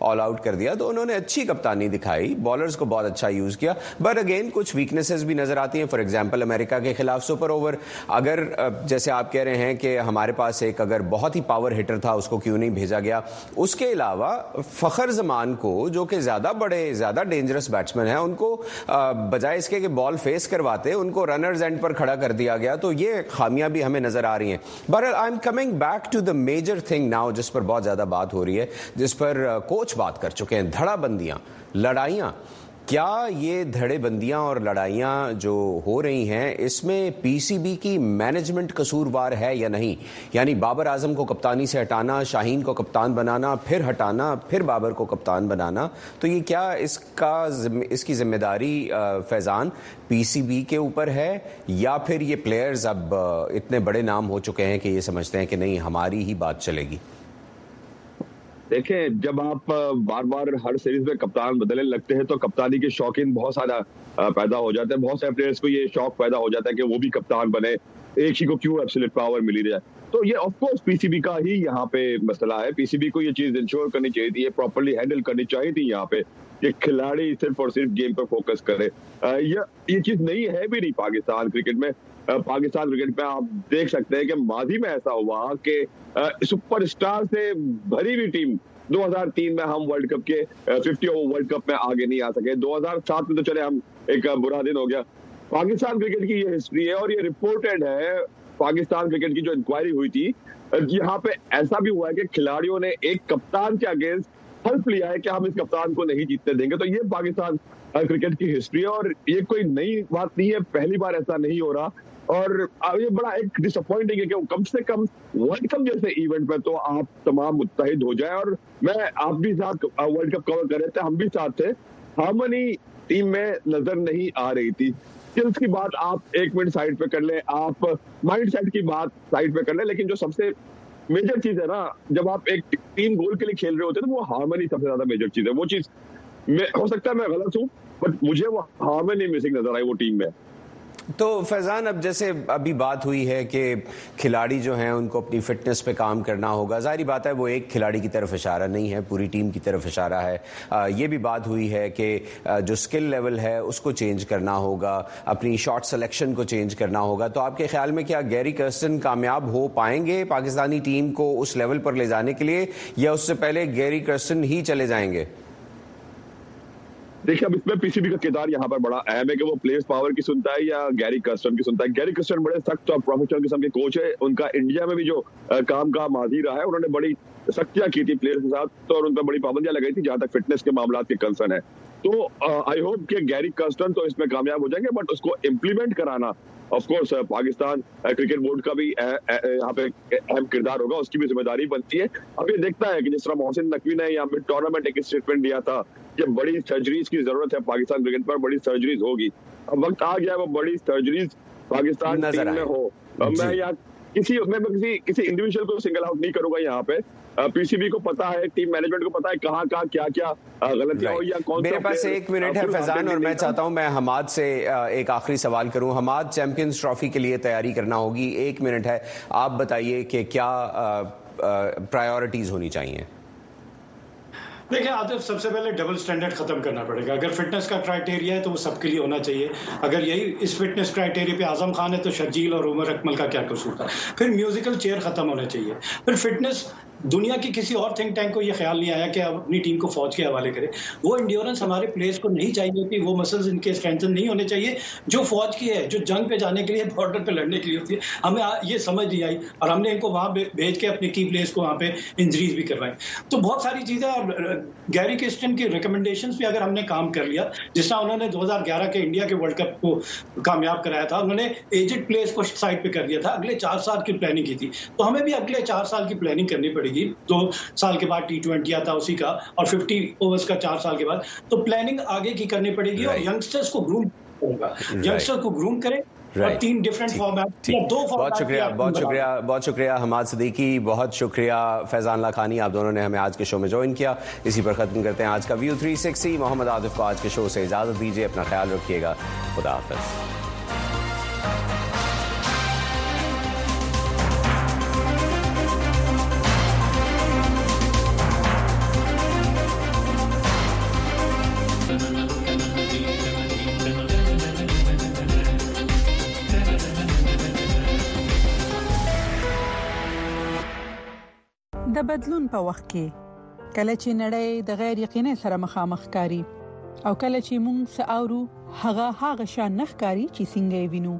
ऑल आउट कर दिया। तो उन्होंने अच्छी कप्तानी दिखाई, बॉलर्स को बहुत अच्छा यूज किया, बट अगेन कुछ वीकनेसेस भी नजर आती हैं। फॉर एग्जांपल अमेरिका के खिलाफ सुपर ओवर, अगर जैसे आप कह रहे हैं कि हमारे पास एक अगर बहुत ही पावर हिटर था उसको क्यों नहीं भेजा गया। उसके अलावा फखर जमान को, जो कि ज्यादा डेंजरस बैट्समैन है, उनको बजाय इसके कि बॉल फेस करवाते उनको रनर्स एंड पर खड़ा कर दिया गया। तो ये खामियां भी हमें नजर आ रही हैं। But I am coming back to the major thing now, जिस पर बहुत ज्यादा बात हो रही है, जिस पर कोच बात कर चुके हैं, धड़ाबंदियां, लड़ाइयां। क्या ये धड़ेबंदियां और लड़ाइयां जो हो रही हैं, इसमें पीसीबी की मैनेजमेंट कसूरवार है या नहीं? यानी बाबर आजम को कप्तानी से हटाना, शाहीन को कप्तान बनाना, फिर हटाना, फिर बाबर को कप्तान बनाना, तो ये क्या इसकी जिम्मेदारी फैजान पीसीबी के ऊपर है, या फिर ये प्लेयर्स अब इतने बड़े नाम हो चुके हैं कि ये समझते हैं कि नहीं हमारी ही बात चलेगी? देखें, जब आप बार बार हर सीरीज में कप्तान बदलने लगते हैं तो कप्तानी के शौकीन बहुत सारा पैदा हो जाते हैं। बहुत सारे प्लेयर्स को ये शौक पैदा हो जाता है कि वो भी कप्तान बने, एक ही को क्यों एब्सोल्यूट पावर मिली जाए। तो ये ऑफ कोर्स पीसीबी का ही यहाँ पे मसला है। पीसीबी को ये चीज इंश्योर करनी चाहिए थी, ये प्रॉपर्ली हैंडल करनी चाहिए थी यहाँ पे कि खिलाड़ी सिर्फ और सिर्फ गेम पर फोकस करे। ये चीज नहीं है भी नहीं पाकिस्तान क्रिकेट में। पाकिस्तान क्रिकेट में आप देख सकते हैं कि माजी में ऐसा हुआ कि सुपरस्टार से भरी हुई टीम 2003 में हम वर्ल्ड कप के 50 ओवर वर्ल्ड कप में आगे नहीं आ सके। 2007 में तो चले हम एक बुरा दिन हो गया। पाकिस्तान क्रिकेट की ये हिस्ट्री है और ये रिपोर्टेड है। पाकिस्तान क्रिकेट की जो इंक्वायरी हुई थी, यहाँ पे ऐसा भी हुआ है कि खिलाड़ियों ने एक कप्तान के अगेंस्ट हल्फ लिया है कि हम इस कप्तान को नहीं जीतने देंगे। तो ये पाकिस्तान क्रिकेट की हिस्ट्री है और ये कोई नई बात नहीं है, पहली बार ऐसा नहीं हो रहा। और ये बड़ा एक डिसअपॉइंटिंग है कि कम से कम वर्ल्ड कप जैसे इवेंट पे तो आप तमाम मुत्तहिद हो जाए। और आप भी साथ वर्ल्ड कप कवर कर रहे थे, हम भी साथ थे, हार्मनी टीम में नजर नहीं आ रही थी। स्किल्स की बात आप एक मिनट साइड पे कर ले, आप माइंड सेट की बात साइड पे कर ले, लेकिन जो सबसे मेजर चीज है ना, जब आप एक टीम गोल के लिए खेल रहे होते हैं तो वो हार्मनी सबसे ज्यादा मेजर चीज है। वो चीज हो सकता है मैं गलत हूं, बट मुझे वो हार्मनी मिसिंग नजर आई वो टीम में। तो फैजान, अब जैसे अभी बात हुई है कि खिलाड़ी जो हैं उनको अपनी फिटनेस पे काम करना होगा, जाहिर बात है वो एक खिलाड़ी की तरफ इशारा नहीं है, पूरी टीम की तरफ इशारा है। ये भी बात हुई है कि जो स्किल लेवल है उसको चेंज करना होगा, अपनी शॉट सिलेक्शन को चेंज करना होगा। तो आपके ख्याल में क्या गैरी कर्स्टन कामयाब हो पाएंगे पाकिस्तानी टीम को उस लेवल पर ले जाने के लिए, या उससे पहले गैरी कर्स्टन ही चले जाएंगे? देखिए, अब इसमें पीसीबी का किरदार यहाँ पर बड़ा अहम है कि वो प्लेयर्स पावर की सुनता है या गैरी कर्स्टन की सुनता है। गैरी कर्स्टन बड़े सख्त और प्रोफेशनल किस्म के कोच है। उनका इंडिया में भी जो काम का माजी रहा है, उन्होंने बड़ी सख्तियां की थी प्लेयर्स के साथ, तो और उन पर बड़ी पाबंदियां लगाई थी जहां तक फिटनेस के मामला के कंसर्न है। तो आई होप कि गैरी कर्स्टन तो इसमें कामयाब हो जाएंगे, बट उसको इम्प्लीमेंट कराना of course Pakistan cricket board का भी यहाँ पे अहम किरदार होगा, उसकी भी जिम्मेदारी बनती है। अब ये देखता है कि जिस तरह मोहसिन नकवी ने यहाँ मिड टूर्नामेंट एक स्टेटमेंट दिया था कि बड़ी सर्जरीज की जरूरत है पाकिस्तान क्रिकेट पर, बड़ी सर्जरीज होगी। अब वक्त आ गया वो बड़ी सर्जरीज पाकिस्तान टीम में हो। मैं यहाँ किसी इंडिविजुअल को सिंगल आउट नहीं करूंगा यहाँ पे। पीसीबी को पता है, टीम मैनेजमेंट को पता है कहाँ क्या गलतियां हुई या कौन। मेरे पास 1 मिनट है फैजान, और मैं चाहता हूं मैं हमाद से एक आखिरी सवाल करूं। हमाद, चैंपियंस ट्रॉफी के लिए तैयारी करना होगी, 1 मिनट है, आप बताइए कि क्या प्रायोरिटीज होनी चाहिए? देखिए आतिफ, सबसे पहले डबल स्टैंडर्ड खत्म करना पड़ेगा। अगर फिटनेस का क्राइटेरिया है तो वो सबके लिए होना चाहिए। अगर यही इस फिटनेस क्राइटेरिया पे आजम खान है तो शर्जील और उमर अकमल का क्या कसूर था? फिर म्यूजिकल चेयर खत्म होना चाहिए। फिर फिटनेस, दुनिया की किसी और थिंक टैंक को ये ख्याल नहीं आया कि आप अपनी टीम को फौज के हवाले करें। वो इंड्योरेंस हमारे प्लेयर्स को नहीं चाहिए होती, वो मसल्स इनके स्ट्रेंथन नहीं होने चाहिए जो फौज की है, जो जंग पे जाने के लिए, बॉर्डर पे लड़ने के लिए होती है। हमें ये समझ नहीं आई और हमने इनको वहां भेज के अपने की प्लेयर्स को वहां पे इंजरीज भी करवाई। तो बहुत सारी चीजें, और गैरी कर्स्टन की रिकमेंडेशंस पे अगर हमने काम कर लिया, जिस तरह उन्होंने 2011 के इंडिया के वर्ल्ड कप को कामयाब कराया था, उन्होंने एजेड प्लेयर्स को साइड पे कर दिया था, अगले 4 साल की प्लानिंग की थी। तो हमें भी अगले 4 साल की प्लानिंग करनी पड़ेगी। 2 साल के बाद T20 आता उसी का, और 50 ओवर्स का 4 साल के बाद, तो प्लानिंग आगे की करनी पड़ेगी। और यंगस्टर्स को ग्रूम होगा, यंगस्टर्स को ग्रूम करें। और 3 डिफरेंट फॉर्मेट या 2 फॉर्मेट। बहुत शुक्रिया हमाद सिद्दीकी, बहुत शुक्रिया फैजान लाखानी, आप दोनों ने हमें आज के शो में ज्वाइन किया। इसी पर खत्म करते हैं आज का व्यू 360। मोहम्मद आतिफ को आज के शो से इजाजत दीजिए, अपना ख्याल रखिएगा, खुदा हाफिज। بدلون په وخت کې کله چې نړۍ د غیر یقیني سره مخامخ کاری او کله چې موږ ساورو هغه شان نخ کاری چې څنګه وینو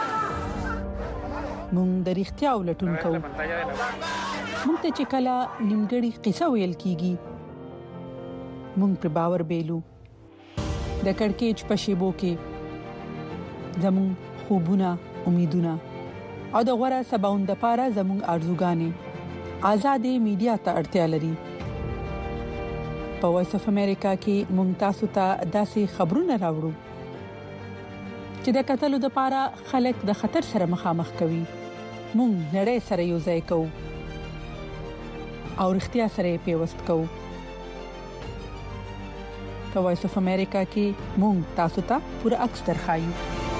موږ د اړتیا ولټون کوو موږ ته چې کله نیمګړی قصه ویل کیږي موږ پر باور بیلو د کڑکېچ په شیبو کې زمون خوبونه امیدونه او د غوړه سباوند لپاره زمون ارزوګانې آزادې میډیا ته اړتیا لري په وایس اف امریکا کې موږ تاسو ته داسې خبرونه راوړو چې د قتل لپاره خلک د خطر سره مخامخ کوي موږ نړۍ سره یو ځای کوو او اړتیا سره پیوست کوو په وایس اف امریکا کې موږ تاسو ته پوره عکس درخایو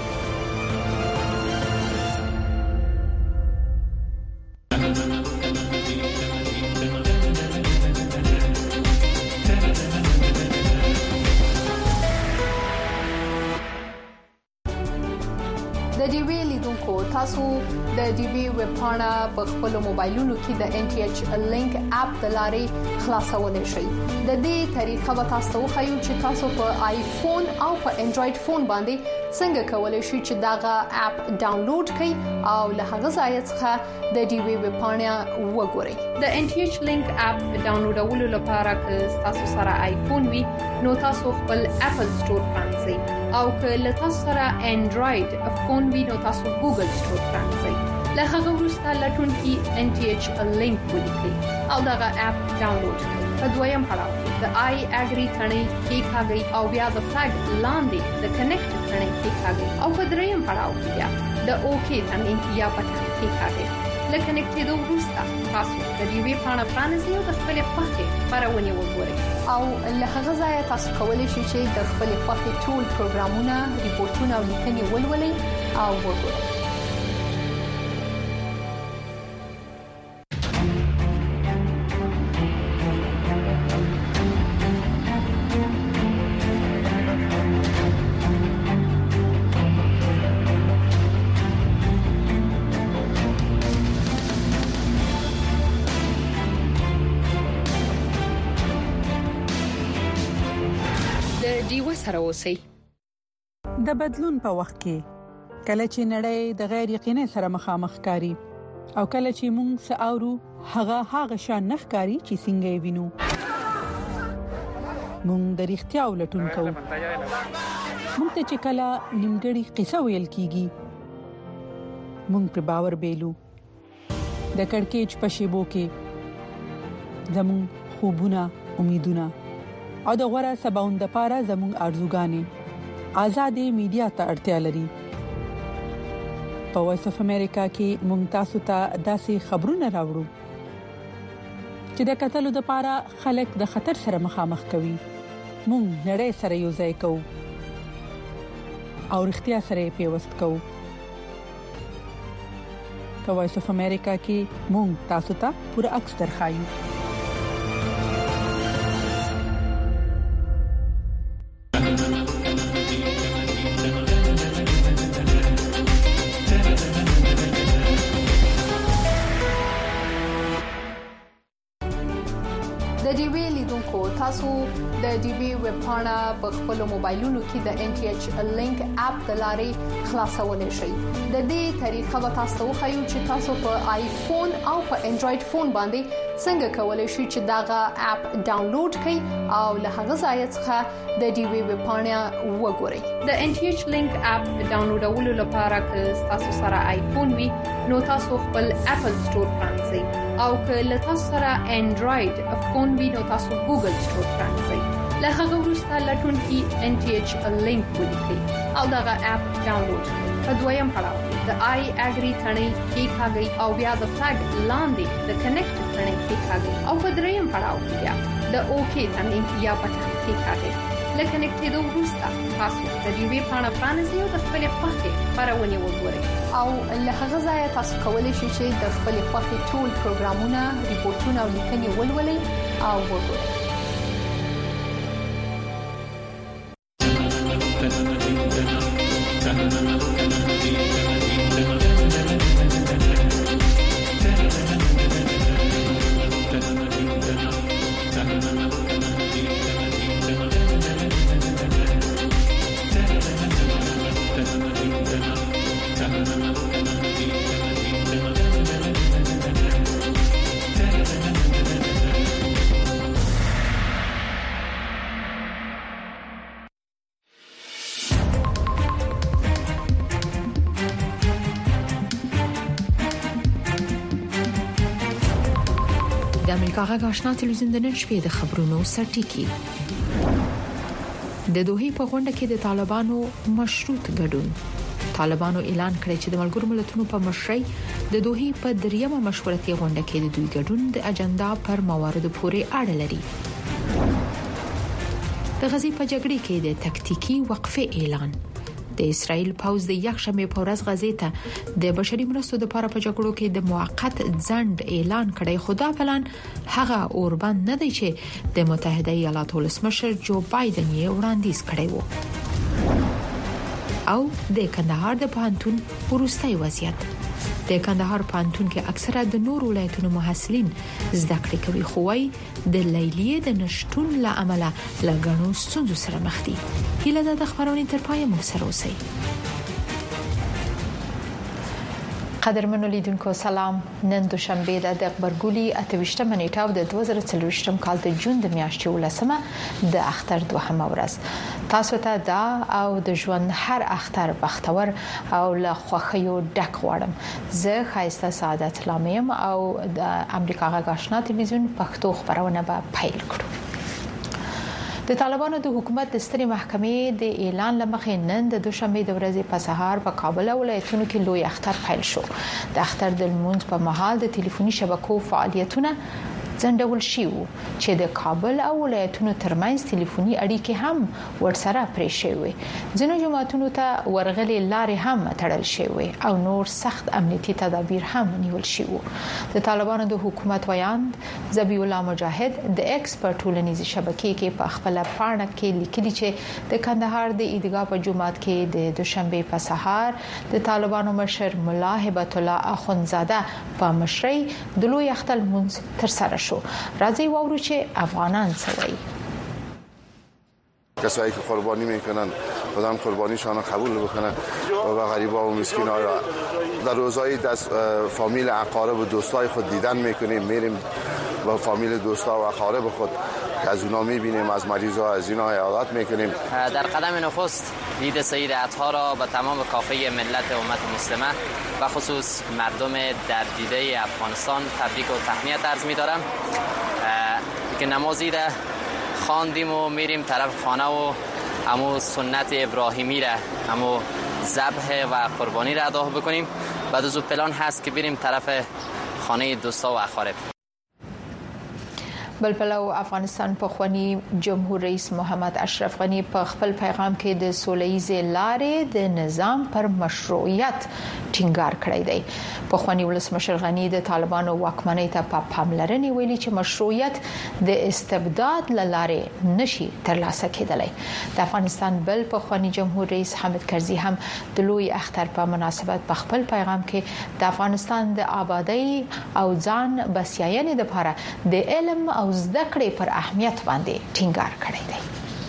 تاسو د ډي بي ویب پاڼه په خپل موبایلونو کې د NTH لینک اپ د لارې خلاصولای شئ د دې طریقه به تاسو خو چې تاسو په آیفون او په انډراید فون باندې څنګه کولای شئ چې داغه اپ ډاونلوډ کړئ او له هغه ځای څخه د ډي بي ویب پاڼه وګورئ د NTH لینک اپ ډاونلوډولو لپاره که تاسو سره آیفون وي نو تاسو خپل اپل سٹور پرانځئ او که له تاسو سره انډراید فون وي نو تاسو ګوګل سٹور پرانځئ له هغه وروسته لټون کې NTH لینک ولیکئ او دغه اپ ډاونلوډ کړئ په دویم پړاو د آی اګری ثنې کې ښاګي او بیا د فلګ لاندې د کنیکټ ثنې کې ښاګي او په دریم پړاو کې بیا د اوکی ثنې یا پټن کې ښاګي لکه نکټېدو وروسته تاسو د دې وی پاڼه پرانیزئ او د خپل خوښې خبرونه وګورئ او له هغه ځای تاسو کولی شئ چې د خپل خوښې ټول پروګرامونه ریپورتونه او لیکنې ولولئ او وګورئ سره اوسئ د بدلون په وخت کې کله چې نړۍ د غیر یقیني سره مخامخ کاری او کله چې موږ ساورو هغه شان نخ کاری چې څنګه وینو موږ د اړتیا ولټون کوو موږ ته چې کله نیمګړی قصه ویل کیږي موږ پر باور بیلو د کڑکېچ په شیبو کې زمون خوبونه امیدونه او د غوړه سباوند لپاره زموږ ارزوګانې آزادې میډیا ته اړتیا لري په وایس اف امریکا کې موږ تاسو ته داسې خبرونه راوړو چې د قتل لپاره خلک د خطر سره مخامخ کوي موږ نړۍ سره یو ځای کوو او اړتیا سره پیوست کوو په وایس اف امریکا کې موږ تاسو ته پوره عکس درخایو تاسو د ډي بي ویب پاڼه په خپل موبایلونو کې د NTH لینک اپ د لارې خلاصولای شئ د دې طریقه به تاسو خو چې تاسو په آیفون او په انډراید فون باندې څنګه کولای شئ چې داغه اپ ډاونلوډ کړئ او له هغه ځای څخه د ډي بي ویب پاڼه وګورئ د NTH لینک اپ ډاونلوډولو لپاره که تاسو سره آیفون وي نو تاسو خپل اپل سٹور پرانځئ او که له تاسو سره انډراید فون وي نو تاسو ګوګل سٹور پرانځئ له هغه وروسته لټون کې NTH لینک ولیکئ او دغه اپ ډاونلوډ کړئ په دویم پړاو د آی اګری ثنې کې ښاګي او بیا د فلګ لاندې د کنیکټ ثنې کې ښاګي او په دریم پړاو کې بیا د اوکی ثنې یا پټن کې ښاګي لکه نکټېدو وروسته تاسو د دې وی پاڼه پرانیزئ او د خپل خوښې خبرونه وګورئ او له هغه ځای تاسو کولی شئ چې د خپل خوښې ټول پروګرامونه ریپورتونه او لیکنې ولولئ او وګورئ امریکا غږ آشنا ټلویزیون د نن شپې د خبرونو سرټیکی. د دوحې په غونډه کې د طالبانو مشروط ګډون. طالبانو اعلان کړی چې د ملګرو ملتونو په مشرۍ د دوحې په دریمه مشورتي غونډه کې د دوی ګډون د اجنډا پر مواردو پورې اړه لري. د غزې په جګړې کې د تکتیکی وقفه اعلان. د اسرائیل پوځ د یکشنبه په ورځ غزې ته د بشري مرستو لپاره په جګړو کې د موقت ځنډ اعلان کړی. خدا پلان هغه اوربند نه دی چې د متحده ایالاتو ولسمشر جو بایدن یې وړاندیز کړی و. او د کندهار د پوهنتون وروستي وضعیت. د کندهار پوهنتون کې اکثره د نور ولایتونو محصلین زده کړې کوي، خو وايي د لیلیې د نشټون له امله لګڼو ستونزو سره مخ دي. هیله ده د خبرونې تر پایه مو سره اوسئ. قدرمنو لیدونکو سلام. نن دوشنبه د خبرګولي 28 نیټه او د 2023 کال د جون د میاشتې ولسمه د اختر دوهمه ورځ. تاسو ته دا او د ژوند هر اختر بختور او له خوښیو ډک غواړم. زه خایسته سعادت لامیم او د امریکا غږ آشنا ټلویزیون پښتو خبرونه به پیل کړو. د طالبانو د حکومت د سترې محکمې د اعلان لمخې نن د دوشنبه د ورځې په سهار په کابل ولایتونو کې لوی اختر پیل شو. د اختر د لمونځ په مهال د ټلیفوني شبکو فعالیتونه ځنډول شي چې د کابل او ولایتونو ترمنځ ټلیفوني اړیکې هم ورسره پرې شوي. ځینو جماعتونو ته ورغلي لارې هم تړل شوي او نور سخت امنیتي تدابیر هم نیول شوي. د طالبانو د حکومت ویاند ذبیح الله مجاهد د ایکسپرت ټولنیزې شبکې کې په خپل پاڼه کې لیکلي چې د کندهار د عیدګاه په جمعات کې د دوشنبه په سهار د طالبانو مشر مولا هبت الله اخونزاده په مشرۍ د لوی اختر لمونځ تر سره راځي وورو چې افغانان سوي. کسایی که قربانی میکنن خدا قربانیشان قبول بکنه و غریبا و مسکینا را در روزهای از فامیل اقارب و دوستای خود دیدن میکنیم. میریم با فامیل دوستا و اقارب خود که از اونا میبینیم، از مریضا از اینا عیادت میکنیم. در قدم نخست عید سعید اضحی را به تمام کافه ملت امت مسلمه و خصوص مردم در دیده افغانستان تبریک و تهنیت عرض می‌دارم که نماز عید خواندیم و میریم طرف خانه و همون سنت ابراهیمی را همون ذبح و قربانی را ادا بکنیم. بعد از اون پلان هست که بریم طرف خانه دوستا و اقارب. بل پلو افغانستان په خواني جمهور رئیس محمد اشرف غنی په خپل پیغام کې د سوله‌ییزې لارې د نظام پر مشروعیت ټینګار کړی دی. په خواني ولسمشر غنی د طالبانو واکمنۍ ته په پاملرنې ویلي چې مشروعیت د استبداد لارې نشي ترلاسه کېدلی. د افغانستان بل په خواني جمهور رئیس حامد کرزي هم د لوی اختر په مناسبت په خپل پیغام کې د افغانستان د آبادی او ځان بسیاینې لپاره د علم او زده کړې پر اهمیت باندې ټینګار کړی دی.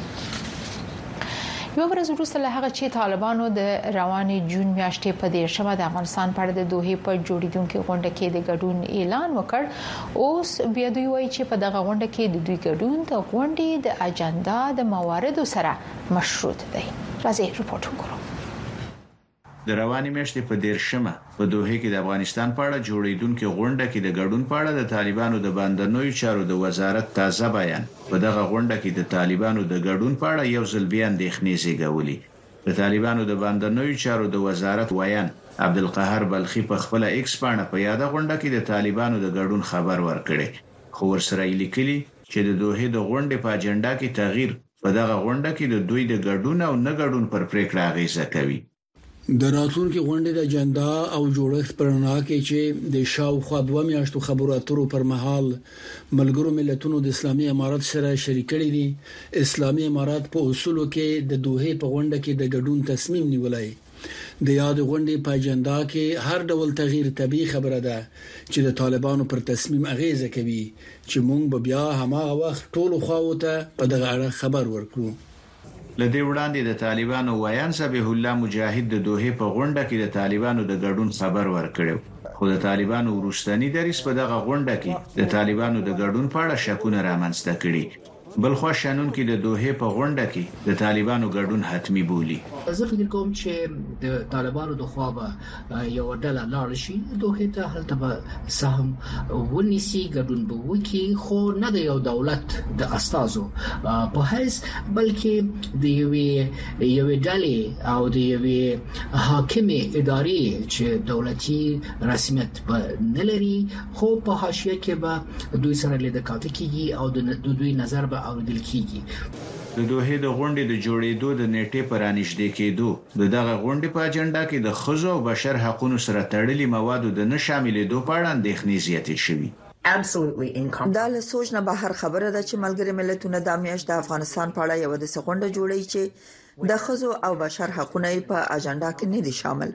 یو ورځ وروسته له هغه چې طالبانو د رواني جون میاشتې په 13مه د افغانستان په اړه د دوحې په جوړیدونکو غونډه کې د ګډون اعلان وکړ، اوس بیا دوی وایي چې په دغه غونډه کې د دوی ګډون د غونډې د اجنډا د مواردو سره مشروط دی. راځي رپورټ وکړو. د رواني میاشتې په 13مه په دوحې کې د افغانستان په اړه جوړیدونکو غونډه کې د ګډون په اړه د طالبانو د بندرنوي چارو د وزارت تازه بیان په دغه غونډه کې د طالبانو د ګډون په اړه یو ځل بیا اندېښنې زیږولې. د طالبانو د بندرنوي چارو د وزارت ویان عبدالقهر بلخي په خپل ایکس باندې په یاده غونډه کې د طالبانو د ګډون خبر ورکړي، خو ورسره یې لیکلي چې د دوحې د غونډې په اجنډا کې تغییر په دغه غونډه کې د دوی د ګډون او نه ګډون پر پریکړه اغیزه کوي. د راتلونکي غونډې د اجنډا او جوړښت پرنا کې چې د شاوخوا 2 میاشتو خبرو اترو پر مهال ملګرو ملتونو د اسلامي امارات سره شریک کړي دي. اسلامي امارات په اصولو کې د دوحې په غونډه کې د ګډون تصمیم نیولای. د یاد غونډې په اجنډا کې هر ډول تغییر طبيعي خبره ده چې د طالبانو پر تصمیم اغیزه کوي چې موږ به بیا هماغه وخت ټول خواو ته په دغه اړه خبر ورکړو. لدې وړاندې د طالبانو ویان ذبیح الله مجاهد د دوحې په غونډه کې د طالبانو د ګډون خبر ورکړو، خو د طالبانو وروستنی دریس په دغه غونډه کې د طالبانو د ګډون په اړه شکونه رامنځته کړي. بل خو شانون کې د دوحه په غونډه کې د طالبانو ګډون حتمی بولی. زه فکر کوم چې د طالبانو د خوا به یو ډله لاړ شي دوحه ته، هلته به سهم ونیسي، ګډون به وکړي، خو نه د یو دولت د استازو په حیث، بلکې د یوې ډلې او د یوې حاکمې ادارې چې دولتي رسمیت به نه لري، خو په حاشیه کې به دوی سره لیدکاته کیږي او د دوی نظر به اوریدل کیږي. د دوحه د غونډې د جوړېدو د نیټې پر انشدې کېدو دغه غونډې په اجنډا کې د خزو او بشر حقوقو سره تړلي موادو د نه شاملېدو په اړه اندېښنې زیاتې شوې. دا له سوچ نه بهر خبره ده چې ملګری ملتونه د میاشت د افغانستان په اړه یو د غونډه جوړی چې د خزو او بشر حقوقو په اجنډا کې نه دي شامل.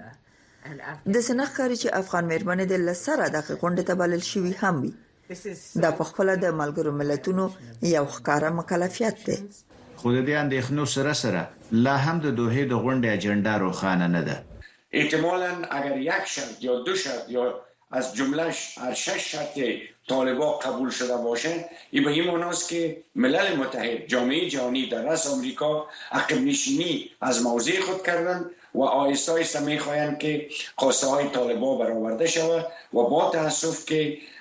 د سنخکاري چې افغان مېرمنې د لسره د غونډې ته بلل شوی هم وي. دا په خپل د ملګرو ملتونو یو ښکارا مکلفیت دی. خو د دې اندېښنو سره لا هم د دوحه د غونډې اجنډا روښانه نه ده. احتمالاً اگر یک شرط یا دو شرط یا از جملهش هر 6 شرط طالبان قبول شده باشه، این به این معنی است که ملل متحد، جامعه جهانی در رأس آمریکا عقب نشینی از موضع خود کردند و آهسته آهسته می‌خواهند که خواسته های طالبان برآورده شود و با تأسف که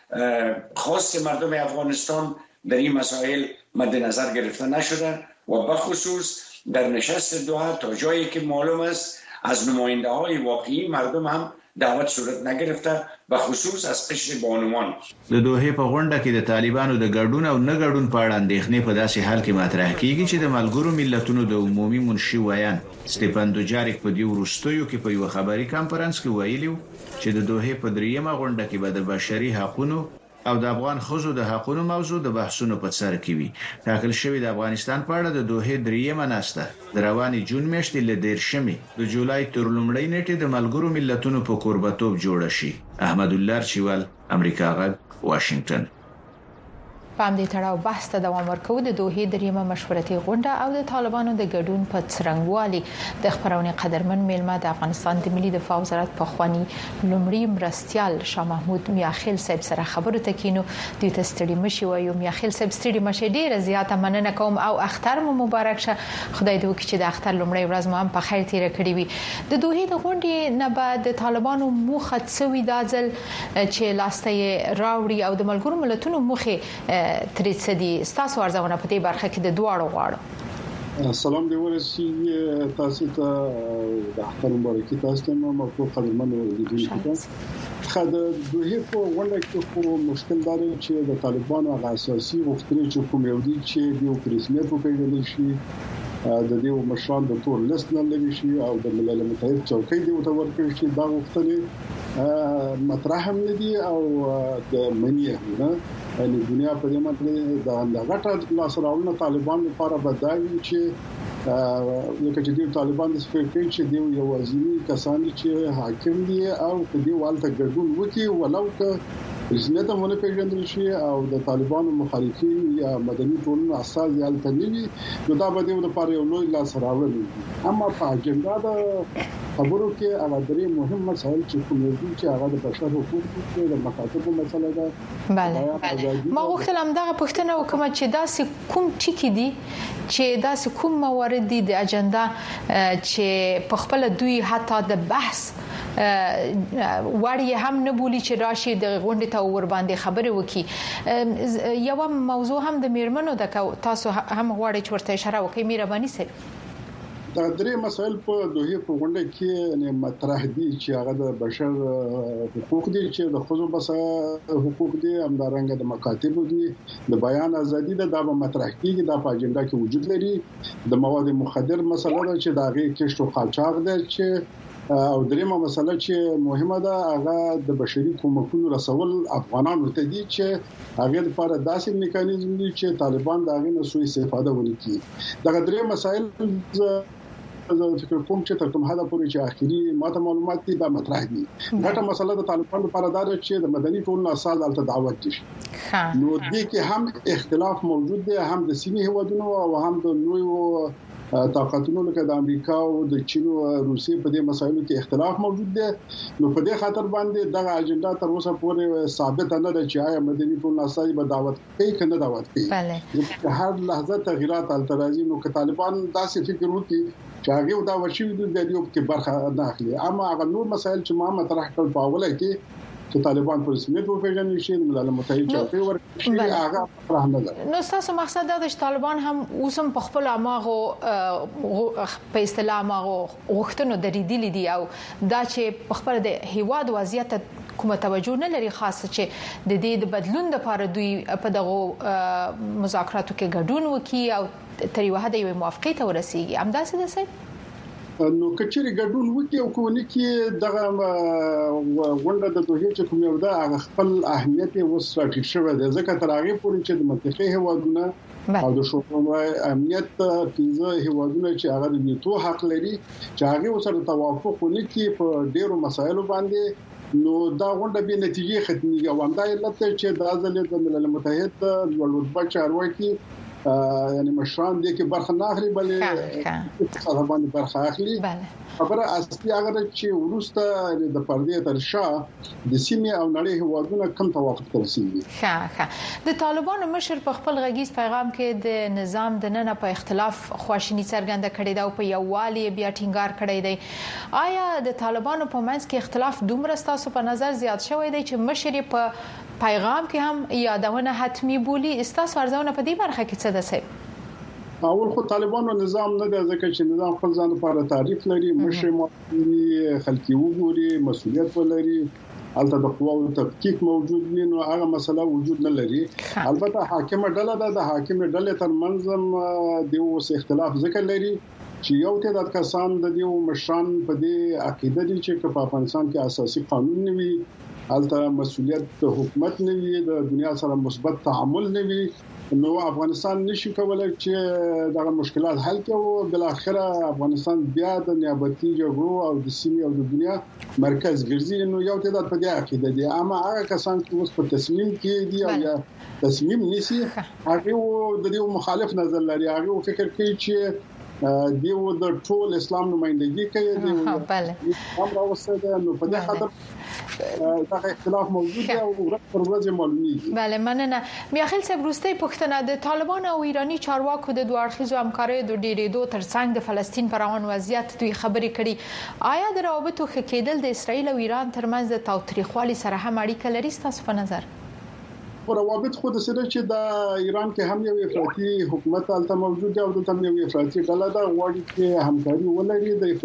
خواست مردم افغانستان در این مسائل مد نظر گرفته نشده و بخصوص در نشست دوحه تا جایی که معلوم است از نماینده های واقعی مردم هم دعوت صورت نگرفته، بخصوص از قشر بانوان. د دوحه په غونډه کې د طالبانو د ګډون او نه ګډون په اړه اندېښنې په داسې حال کې مطرح کیږي چې د ملګرو ملتونو د عمومي منشي ویان سټيفن دوجاریک په دې وروستیو کې په یو خبري کانفرنس کې ویلي چې د دوحه په دریمه غونډه کې به د بشري حقوقو او د افغان خزو د حقوقو موضوع د بحثونو په سر کې وي. ټاکل شوی د افغانستان په اړه د دوحه دریمه ناسته د رواني جون میاشتې له 13 د جولای تر لومړۍ نیټې د ملګرو ملتونو په قربتوب جوړ شي. احمد الله چوال، امریکا غږ، واشنگټن. پام دې تړاو بحث ته دوام ورکوي. د دوحه دریمه مشورتي غونډه او د طالبانو د ګډون په څرنګوالي د خبرونه قدرمن میلمه د افغانستان د ملي دفاع وزارت په خواني لومړی مرستيال شاه محمود میاخیل صاحب سره خبرو تکینو. د تستړي مشي وایو میاخیل صاحب ستړي مشه ډیره زیاته مننه کوم او اختر مو مبارک شه. خدای دې وکړي چې د اختر لومړی ورځ مو هم په خیر تیر کړی وي. د دوحه د غونډې نه بعد د طالبانو موخه څوي دازل چې لاسته راوړي او د ملګرو ملتونو موخه ترې څه دي؟ تاسو ارزونه په دې برخه کې د دواړو غواړو. سلام دی ورسي تاسو ته د اختر مبارکي تاسو ته مو قدرمن لیدونکو. خاله دوی په غونډه کې خو مشکل دار چې د طالبانو اساسي غوښتنې چې کوم یو دي چې د رسمیت په پیژندل شي، د دې مشران د تور لیست نه لګي شي او د ملل متحد چوکۍ دی او تور کې شي. دا غوښتنې مطرح هم نه دي او د منیه نه د دنیا په دې باندې د غټه لاس راوړنه طالبان لپاره بدایي چې یو چې طالبان د فکر چې دی یو وزیري کسان چې حاکم دي او په دې والته ګډون وکي ولو که رسمیت هم نه پیژندل شي او د طالبانو مخالفین یا مدني ټولنو اساس یال تنوي نو دا به د لپاره یو لوی لاس راوړل. اما په اجنډا د خبرو کې هغه درې مهم مسایل چې کوم دي چې هغه د بشر حقوقو او د مکاتبو مسله ده. بله ما غوښتل هم دا پوښتنه وکم چې دا کوم ټکی دي چې دا کوم موارد دي د اجنډا چې په خپل دوی حتی د بحث وړي هم نه بولی چې راشي د غونډې ته ور باندې خبرې وکي. یو موضوع هم د میرمنو د تاسو هم غواړي چې ورته اشاره وکړي. مهرباني سي دا درې مسایل په دوحه په غونډه کې مطرح دي چې هغه د بشر حقوق دي، چې د خزو بس حقوق دي، همدارنګه د مکاتب دي، د بیان ازادي ده. دا به مطرح کیږي، دا په اجنډا کې وجود لري. د مواد مخدر مسله ده چې دا غي کښت او قاچاق ده چې او دریمه مسله چې مهمه ده هغه د بشري کومکونو رسول افغانانو ته دي چې هغه لپاره داسې میکانیزم دي چې طالبان دا غي نه سوء استفاده ونکړي. دا درې مسایل زه فکر کوم چې تر کوم حدا پورې چې اخیری ماته معلومات دي دا مطرح دي. غټه مسله د طالبانو لپاره دا چې د مدني ټولنو اساس الته دعوت دي. نو دې کې هم اختلاف موجود دی، هم د سیمې هوادونو او هم د نوو طاقتونو لکه د امریکا او د چین او روسیې په دې مسایلو کې اختلاف موجود دی. نو په دې خاطر باندې دغه اجنډا تر اوسه پورې ثابت نه ده چې آیا مدني ټول نسایي به دعوت کوي کنه دعوت کوي. بله هر لحظه تغیرات الترازی نو که طالبان داسې فکر وکړي چې هغه دا ورشي د دې کې برخه نه اخلي. اما هغه نور مسایل چې ما مطرح کړل په اوله کې چې طالبان په رسمیت وپیژني شي د ملل متحد چوکۍ ورکړي هغه راه نه ده. نو تاسو مقصد دا چې طالبان هم اوسم په خپل اماغه په اصطلاح اماغه وختونو درېدلې دي او دا چې په خپل د هیواد وضعیت کومه توجه نه لري خاصه چې د دې د بدلون لپاره دوی په دغه مذاکراتو کې ګډون وکړي او تر یو حد یو موافقه ته ورسیږي. همداسې ده سي نو کچري ګډون وکي او کوونی کې دغه غونډه د دوه چې کوم یو ده خپل اهمیت او ستراتیژي شوه ده ځکه تر هغه پورې چې د منطقي هوادونه او د شوروي امنیت پنځه هوادونه چې هغه د نیټو حق لري چې هغه سره توافق ونکي په ډیرو مسایلو باندې نو دا غونډه به نتیجې ختمي او همدا علت چې د ازل د ملل متحد ولودبه چارواکي یعنی مشران دي کې برخه نه اخلي بلې طالبان برخه اخلي. خبره اصلي هغه چې ورسته د پردې تر شاه د سیمې او نړۍ هوادونه کم توافق ترسيږي. د طالبانو مشر په خپل غږیز پیغام کې د نظام د نن په اختلاف خواشینی څرګنده کړې ده او په یووالي بیا ټینګار کړی دی. آیا د طالبانو په منځ کې اختلاف دومره ستاسو په نظر زیات شوی دی چې مشر په پیغام کې هم یادونه حتمی بولی؟ استاسو ارزونه په دې برخه کې څه ده سي؟ اول خو طالبانو نظام نه ده ځکه چې نظام خپل ځان لپاره تعریف لري، مشر مؤمني خلکي وګوري، مسؤلیت ولري، البته د قواو تفکیک موجود وي، نو هغه مسله وجود نه لري. البته حاکمه ډله ده، د حاکمه ډلې ترمنځ د اوس اختلاف ذکر لري چې یو تعداد کسان د دې مشران په دې عقیده دي چې په افغانستان کې اساسي قانون نه وي، البته مسؤلیت د حکومت نه وي، د دنیا سره مثبت تعامل نه وي، نو افغانستان نشي کولای چې دغه مشکلات حل کړي او بل اخره افغانستان بیا د نیابتي جګړو او د سیمې او د دنیا مرکز ګرځي. نو یو تعداد په دې عقیده دي، اما هغه کسان چې اوس په تصمیم کې دي او یا تصمیم نيسي هغه د دې مخالف نظر لري، هغه فکر کوي چې دیو د ټول اسلام نمائندګي کوي، دیو بله هم راوستل نو په دې خاطر دا اختلاف موجود دی او ورځ پر ورځ معلومیږي. بله مننه. میاخیل صاحب وروستۍ پوښتنه د طالبان او ایرانی چارواکو د دوه اړخیزو همکاریو د ډیرېدو ترڅنګ د فلسطین پر روان وضعیت دوی خبرې کړي. آیا د روابطو ښه کېدل د اسرائیل او ایران ترمنځ د تاوتریخوالي سره هم اړیکه لري ستاسو په نظر؟ روابط خود سره چې د ایران کې هم یو افراطي حکومت الته موجود دی او د تم یو افراطي ډله ده غواړي چې همکاري ولري د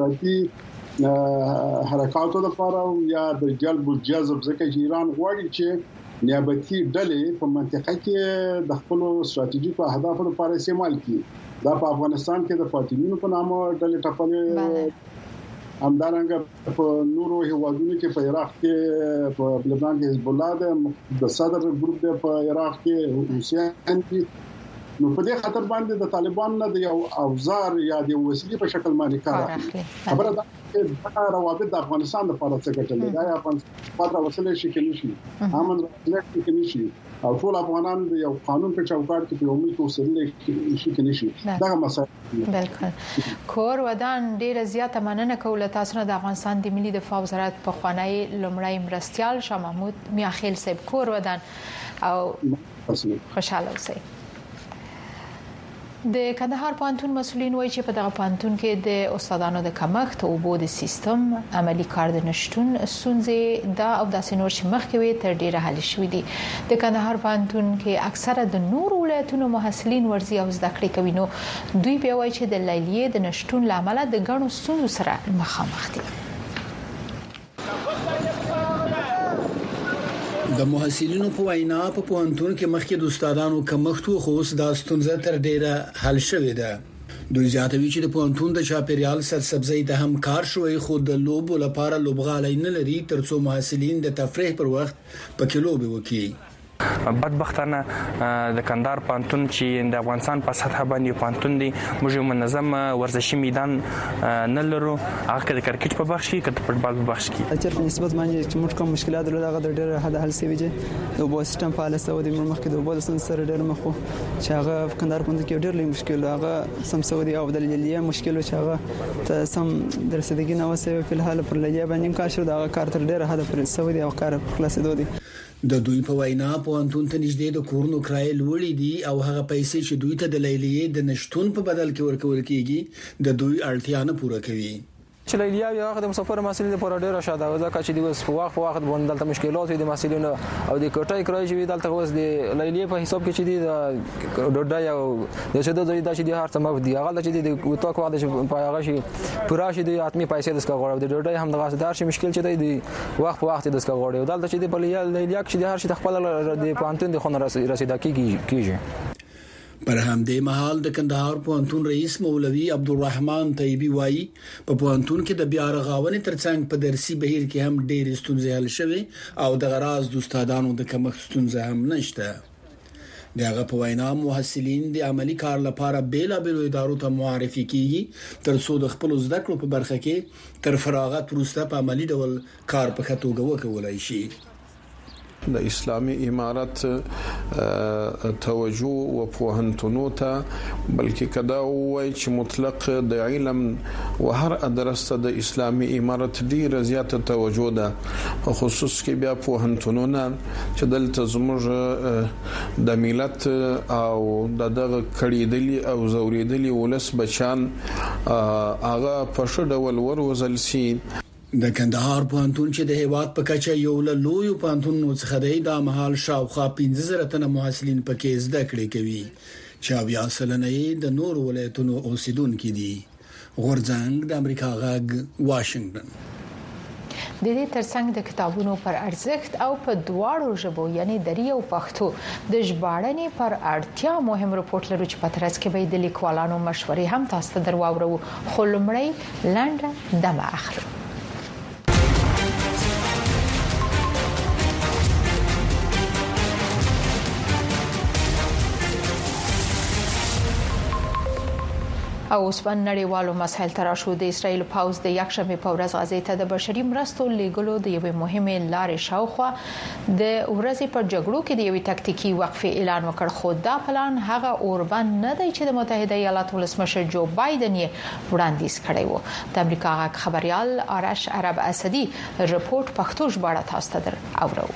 افراطي حرکاتو لپاره یا د جلب او جذب، ځکه چې ایران غواړي چې نیابتي ډلې په منطقه کې د خپل ستراتیژیکو اهدافو لپاره استعمال کړي. دا په افغانستان کې د فاطمیونو په نامه ډلې ټاپلې، همدارنګه په نورو هیوادونو کې په عراق کې په لبنان کې حزب الله د صدر ګروپ د په عراق کې حسین دي. نو په دې خاطر باندې د طالبان نه د یو اوزار یا د وسیلې په شکل باندې کار اخلي. خبره ده چې دا روابط د افغانستان لپاره څه ګټه لري، دا افغانستان لپاره وسیله شي کې نشي، امن راځي کې نشي او ټول افغانان د یو قانون په چوکاټ کې په عمومي توسل شي کې نشي. دا مسله بالکل. کور ودان ډیره زیاته مننه کوله تاسو د افغانستان د ملي دفاع وزارت په خوانی لمړی مرستيال شاه محمود میاخیل صاحب کور ودان او خوشاله اوسئ. د کندهار پوهنتون مسولین وایي چې په دغه پوهنتون کې د استادانو د کمښت او بو د سیستم عملی کار د نشټون ستونزې دا او داسې نور چې مخکې وي تر ډیره حل شوې دي. د کندهار پوهنتون کې اکثره د نور ولایتونو محصلین ورزي او زده کړې کوي، نو دوی بیا وایي چې د لیلیې د نشټون لامل د ګڼو ستونزو سره مخامخ دي. د محصلینو په وینا په پوهنتون کې مخکې د استادانو کمښت وو، خو اوس دا ستونزه تر ډیره حل شوې ده. دوی زیاتوي چې د پوهنتون د چاپیریال سرسبزي د هم کار شوی، خو د لوبو لپاره لوبغالۍ نه لري ترڅو محصلین د تفریح پر وخت پکې لوبي وکړي. بدبختانه د کندهار پانتون چې د افغانستان په سطح باندې پانتون دی موږ منظم ورزشي میدان نه لرو هغه د کرکټ په بخش کې د فوتبال په بخش کې چې په نسبت باندې چې موږ کوم مشکلات لرو هغه ډېر حد حل شوی دي د وبو سیستم فعال سو د مخکې د وبو سره ډېر مخو چې هغه په کندهار پانتون کې ډېر لوی مشکل هغه سم سعودي او د لیلیه مشکل چې هغه ته سم درسدګي نه وسه په الحال پر لیلیه باندې کار شو دا کار تر ډېر حد پر سعودي او کار خلاصېدو دي د دوی په وینا پوهنتون ته نږدې د کورونو کرایه لوړې دي او هغه پیسې چې دوی ته د لیلیې د نشټون په بدل کې ورکول کیږي د دوی اړتیا نه پوره کوي چې لیلیه یو هغه د مسافر مسلې لپاره ډېر شاده ځکه چې د وس په وخت باندې دلته مشکلات دي د مسلینو او د کوټای کرایه چې دلته اوس د لیلیه په حساب کې چې دي د ډوډۍ او د څه د دوی د چې هر څه مو دي هغه چې د وټا کو د په هغه شي پورا شي د اتمی پیسې د څنګه غوړو د ډوډۍ هم دغه دار شي مشکل چې دی وخت په وخت د څنګه غوړو دلته چې د لیلیه کې د هر شي خپل د پانتون د خونه رسیدګي کیږي پر همدې مهال د کندهار پوهنتون رئیس مولوي عبدالرحمن طیبی وایي په پوهنتون کې د بیا رغاونې ترڅنګ په درسي بهیر کې هم ډېر ستونزې حل شوي او د غراض د استادانو د کمښت ستونزه هم نشته دغه په وینا محصلین د عملی کار لپاره بیلابل ادارو ته معرفي کیږي ترڅو د خپل زده کړو په برخه کې تر فراغت وروسته په عملی ډول کار په خطوګه وکولای شي د اسلامي امارت توجه او پوهنتونو ته بلکې کدا وای چې مطلق د علم او هر ادرسته د اسلامي امارت ډیره زیاته توجه ده خصوص کې بیا پوهنتونونه چې دلته زموږ د ملت او دغه کړیدلی او زوریدلی ولس بچان هغه په ښه ډول وروزل سي د کندهار پوهنتون چې د هیواد په کچه یو له لوی پوهنتونونو څخه دی د مهال شاوخوا 15,000 تنه محصلین پکې زده کړې کوي چې بیا سلنې د نور ولایتونو اوسیدونکو دي غورځنګ د امریکا غږ واشنگټن د دې ترڅنګ د کتابونو پر ارزښت او په دواړو ژبو یعنی دری او پښتو د ژباړنې پر اړتیا مهم رپورت لرو چې په ترڅ کې به د لیکوالانو مشورې هم تاسو ته درواورو خو لمړی لنډه دمه اخلو او اوس په نړیوالو مسایل تراشو د اسرایل پاوز د یکشنبه په ورځ غزې ته د بشري مرستو لیږلو د یوې مهمه لارې شاوخوا د ورځې پر جګړو کې د یوې تکتیکي وقفې اعلان وکړ خو دا پلان هغه اوربند نه دی چې د متحده ایالاتو ولسمشر جو بایدن یې وړاندیز کړی و د امریکا غږ خبريال آرش عرب اسدي رپورت پښتو ژباړه تاسو ته درو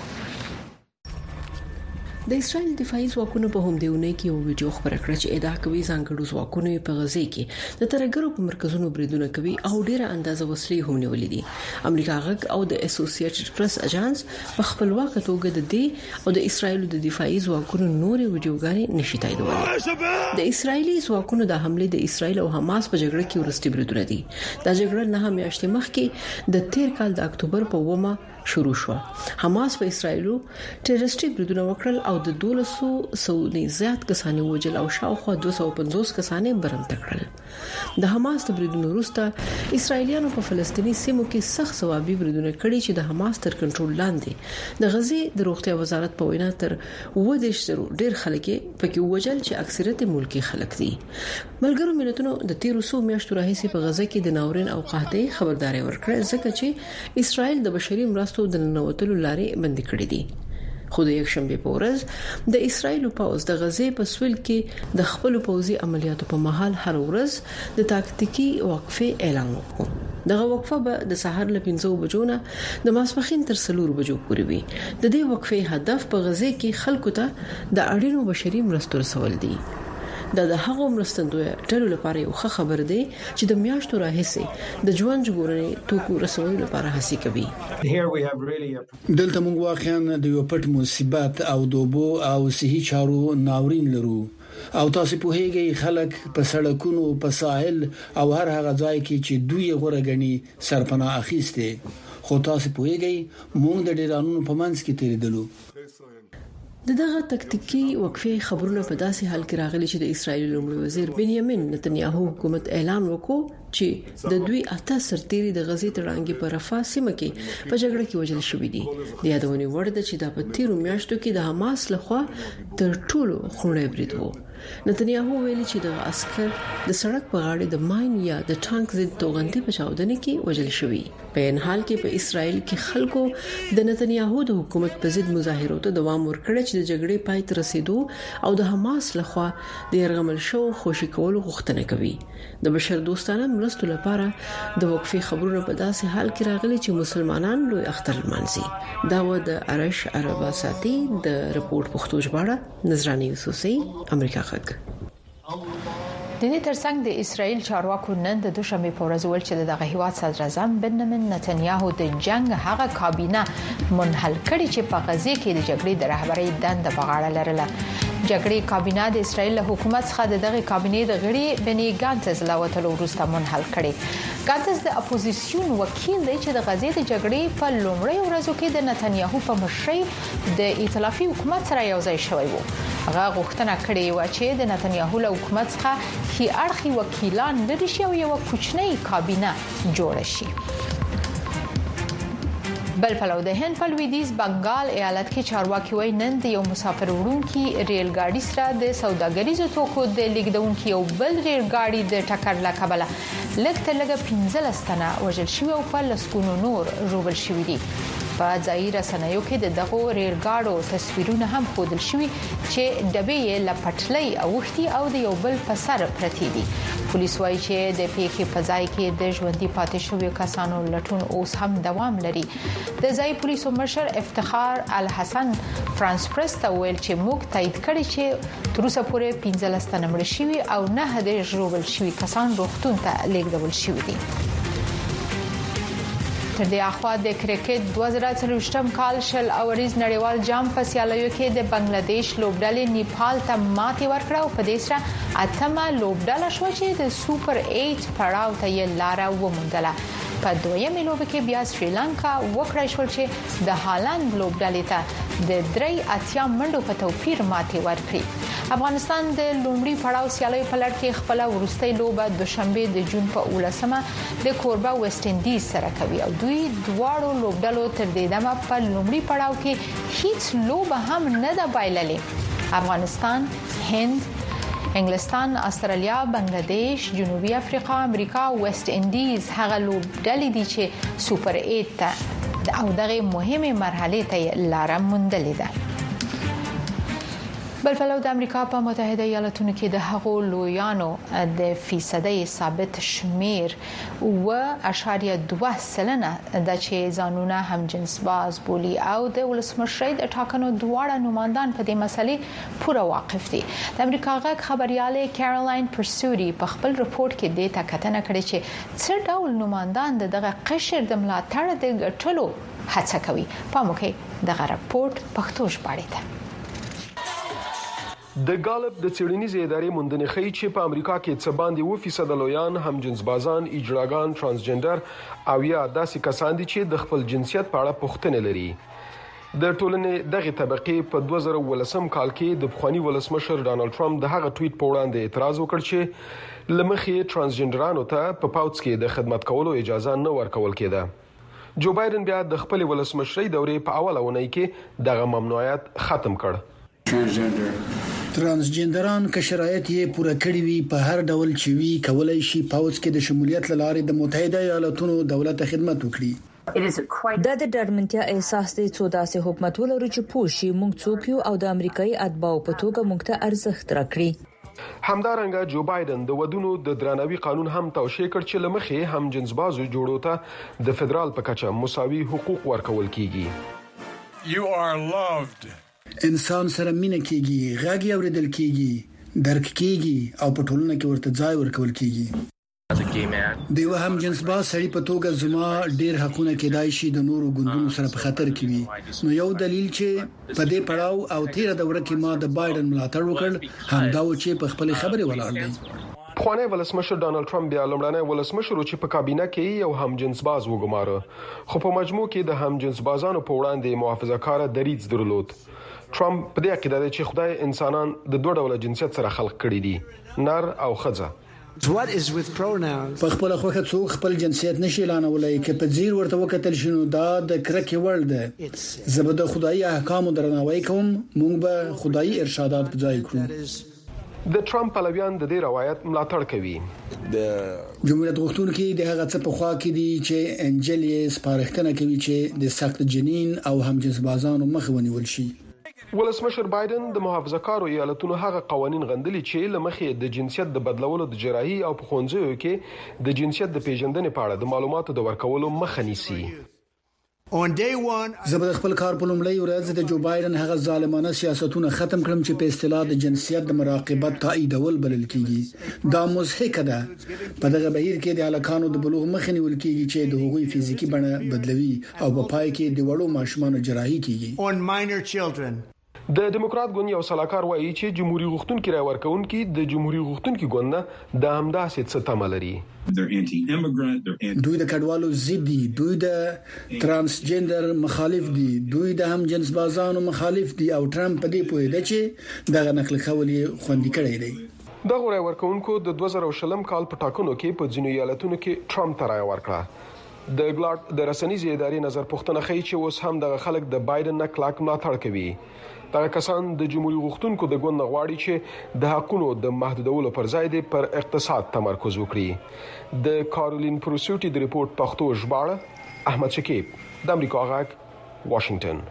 د اسرایل دفاعي ځواکونو په همدېونه کې یو ویډیو خبره کړه چې ادعا کوي ځانګړو ځواکونو په غزې کې د ترګرو په مرکزونو بریدونه کوي او ډیره اندازه وسلې هم نیولې دي امریکا غږ او د اسوسییټډ پریس اژانس په خپلواک توګه د دې او د اسرایل د دفاعي ځواکونو نورې ویډیوګانې نشي تاییدولای د اسرایلی ځواکونو د حمله د اسرایل او حماس په جګړه کې ورستي بریدونه دي دا جګړه نه میاشتې مخکې د 13 کال د اکتوبر په 9 شروع شو حماس په اسرایلو ټیرریسټي بریدونه وکړل او د 1200 زیات کسانې وژل او شاوخوا 250 کسانې برمته کړل د حماس د بریدونو وروسته اسرایلیانو په فلسطینی سیمو کې سخت ثوابي بریدونه کړي چې د حماس تر کنټرول لاندې د غزې د روغتیا وزارت په وینا تر 20 ډیر خلک پکې وژل چې اکثریت ملکی خلک دي ملګرو ملتونو د 1300 میاشتو راهیسې په غزه کې د ناورین او قحطۍ خبرداري ورکړه ځکه چې اسرایل د بشري مرستو د ننوتلو لارې بند کړې دي خو د یکشنبه په ورځ د اسرایل پوځ د غزې په سویل کې د خپل پوځي عملیاتو په مهال هر ورځ د تاکتیکي وقفې اعلان وکړ دغه وقفه به د سحر له 5 بجو نه د ماسپخین تر 4 بجو پورې وي د دې وقفې هدف په غزې کې خلکو ته د اړینو بشري مرستو رسول دي د هغو مرستندوی ټولو لپاره یو ښه خبر دی چې د میاشتو راهیسې د ژوند ژغورنې توکو رسولو لپاره هڅې کوي دلته موږ واقعا د یو پټ مصیبت او دوبو او صحي چارو ناورین لرو او تاسو په هیګي خلک په سړکونو په ساحل او هر هغه ځای کې چې دوی غوړه غني سرپناه اخیسته خو تاسو په هیګي موږ د ډیرانو په منځ کې تیریدلو دغه تکتیکي وقفې خبرونه په داسې حال کې راغلي چې د اسرایل لومړي وزیر بنیامین نتنیاهو حکومت اعلان وکړ چې د دوی اته سرتيري د غزې تړانګي په رفاه سیمه کې په جګړه کې وژل شوې دي. د یادونې وړ ده چې د پتیرو میاشتو کې د حماس لخوا تر ټولو خونړی برید وو. نتنیاهو ویلي چې د عسكر د سړک په غاړه د ماین یا د ټانک ضد توغندي په چاودنه کې وژل شوی. په ان حال کې په اسرائیل کې خلکو د نتنیاهو د حکومت په ضد مظاهرو ته دوام ورکړ چې د جګړې پای ته رسیدو او د حماس لخوا د يرغمل شو خوشي کولو غوښتنه کوي. د بشر دوستانه مرستو لپاره د وقفې خبرونه په داسې حال کې راغلي چې مسلمانان لوی اختر لمانځي. دا و د ارش عربا ساتي د رپورت پښتو ژباړه نظرانه یوسفزئی امریکا غږ. د دې ترڅنګ د اسرائیل چارواکو نن د دوشنبه په ورځ ول چې دغه هیواد صدر اعظم بنیامین نتنیاهو د جنگ هغه کابینه منحل کړي چې په غزه کې د جګړې د رهبرۍ دنده په غاړه لرله. جګړې کابینه د اسرائیل له حکومت څخه دغه کابینې د غړي بنی ګانتز لاوتلو وروسته منحل کړي. ګانتز د اپوزیسیون وکیل دی چې د غزې د جګړې په لومړۍ ورځو کې د نتنیاهو په مشرۍ د ائتلافي حکومت سره یوځای شوی وو. هغه غوښتنه کړې و چې د نتنیاهو له حکومت څخه هي اړخي وکیلان لري شي او یو کوچنی کابینه جوړ شي. بل پلو د هند په لویدیز بنگال ایالت کې چارواکي وای نن د یو مسافر وړونکي ریل ګاډي سره د سوداګریزو توکو د لیږدونکو یو بل ریل ګاډي د ټکر له کبله لږ 15 تنه وژل شوی او په لسګونو نور ژوبل شوی دي. په ځای رسنیو کې د دغه ریل ګاډو تصویرونه هم ښودل شوي چې ډبې له پټلۍ اوښتي او د یو بل په سر پرتې دي. پولیس وایي چې د پیښې په ځای کې د ژوندۍ پاتې شویو کسانو لټون اوس هم دوام لري. د ځای پولیسو مشر افتخار الحسن فرانس پریس ته ویل چې موږ تایید کړی چې تر اوسه پورې 15 تنه مړ شوي او 9 د ژوبل شوي کسان روغتون ته لیږدول شوي دي. تر دې اخوا د کرکټ 2023م کال شل اوریز نړیوال جام په سیالیو کې د بنگلاديش لوبډلې نیپال ته ماتې ورکړه او په دې سره اتمه لوبډله شو چې د سوپر 8 پړاو ته یې لاره وموندله. په دویمه لوبه کې بیا سریلانکا وکړای شو چې د هالند لوبډلې ته د 3 منډو په توپیر ماتې ورکړي. افغانستان د لومړي پړاو سیالیو په لړ کې خپل ورستۍ لوبه دوشنبه د جون په 18مه د کوربه ویسټ انډیز سره کوي او دوی دواړو لوبډلو تر دې دمه په لومړي پړاو کې هیڅ لوبه هم نه ده بایللې. افغانستان، هند، انګلستان، استرالیا، بنگلاديش، جنوبي افریقا، امریکا او ویسټ انډیز هغه لوبډلې دي چې سوپر 8 ته او دغه مهمه مرحله ته لار موندلې ده. بل پلو د امریکا په متحده ایالاتونو کې د هغو لویانو د فیصدي ثابت شمیر و.2% د چې ځانونه هم جنس باز بولی او د ولسمشر د ټاکنو دواړه نمائندان په دې مسلې پوره واقف دي. د امریکا غږ خبرياله کیرولاین پرسوري په خپل رپورت کې د تکتنه کړې چې څه ډول نمائندان دغه قشر د ملاتړ د ګټلو هڅه کوي. په موخه دغه رپورت پښتو ژباړه ده. د ګالپ د څېړنیزې ادارې موندنې ښیي چې په امریکا کې څه باندې 2% لویان هم جنس بازان، اجراګان، ترانسجنډر او یا داسې کسان دي چې د خپل جنسیت په اړه پوښتنې لري. د ټولنې دغه طبقه په 2018 کال کې د پخوانی ولسمشر ډانلډ ټرمپ د هغه ټویټ په وړاندې اعتراض وکړ چې لمخې ترانسجنډرانو ته په پاوڅ کې د خدمت کولو اجازه نه ورکول کېده. جو بایدن بیا د خپل ولسمشرۍ دورې په اوله ونۍ کې دغه ممنوعیت ختم کړ. ترانسجنډران که شرایط یې پوره کړی وي په هر ډول چې وی کولای شي پاوڅ کې د شمولیت لاره د متحده ایالاتونو دولت خدمت وکړي. دا د ډرمنټیا احساس دی چې داسې حکومت ولرو چې پوښي موږ څوک یو او د امریکایي اتباعو په توګه موږ ته ارزښت راکړي. همدارنګه جو بایدن د ودونو د درناوي قانون هم توشیح کړ چې لمخې هم جنس بازو جوړو ته د فدرال په کچه مساوي حقوق ورکول کیږي. You are loved. انسان سره مینه کیږي، غږ اوریدل کیږي، درک کیږي او په ټولنه کې ورته ځای ورکول کیږي. دیو هم جنس باز سړي په توګه زما ډیر حقونه کېدای شي د نورو ګوندونو سره په خطر کې وي. نو یو دلیل چې په دې پړاو او تیر دوره کې ما د بایدن ملاتړ وکړ همدا و چې په خپل خبره ولاړ دی. پخوانی ولسمشر ډانلډ ټرمپ بیا لومړنی ولسمشر چې په کابینه کې یو هم جنس باز وګماره، خو په مجموع کې د هم جنس بازانو په وړاندې محافظه‌کار دریځ درلود. ټرمپ په دې عقیده دی چې خدای انسانان د دوه ډول جنسیت سره خلق کړی دي، نر او ښځه، په خپل خوخه څوک خپل جنسیت نشي اعلانولای کې په ځیر ورته وکتل شنو دا د کرکې وړ ده زبده خدای احکام درناوی کوم مونږ به خدای ارشادات بځای کړو د ټرمپ پلویان د دې روایت ملاتړ کوي. د جمهوریت غوښتونکو د هغه څه په خوا کې دي چې انجلیس سپارښتنه کوي چې د سخت جنین او همجنس بازانو مخ ونیول شي. ولسمشر بایدن د محافظه کارو ایالتونو هغه قوانين غندلي چې لمخې د جنسیت د بدلولو د جراحي او په خوندزیو کې د جنسیت د پیژندنې په اړه د معلوماتو د ورکولو مخه نیسي. زبر خپل کار په لومړی ورځ د جو بایدن هغه ظالمانه سیاستونه ختم کړم چې په اصطلاح د جنسیت د مراقبت تاییدول بلل کیږي. دا مزهک ده. په دغه بهیر کې د الکانو د بلوغ مخ نیول کیږي چې د هغوی فزیکی بڼه بدلوي او په پای کې د وړو ماشومانو جراحي کیږي. د دیموکرات ګوند یو سلاکار وایي چې جمهوریت غوښتونکو راي ورکوونکي د جمهوریت غوښتونکو ګوند د همداسې څه تمه لري. دوی د کډوالو ضد دي، دوی د ترانسجندر مخالف دي، دوی د هم جنس بازانو مخالف دي او ټرمپ په دې پوهیده چې دغه نقل قولي خوندي کړی دی. د غوړای ورکوونکو د 2020 کال په ټاکنو کې په ځینو ایالتونو کې ټرمپ ته راي ورکړه. د ګلاټ د رسنیزې ادارې نظر پوښتنه کوي چې اوس هم د خلک د بایدن نه کلاک ملاتړ کوي. دا کسان د جمهوریت غوښتونکو د ګوند غواړي چې د حقونو د محدودولو پر ځای د پر اقتصاد تمرکز وکړي. د کارولین پروسوټي د ریپورت پښتو ژباړه احمد شکیب د امریکا غږ واشنگټن.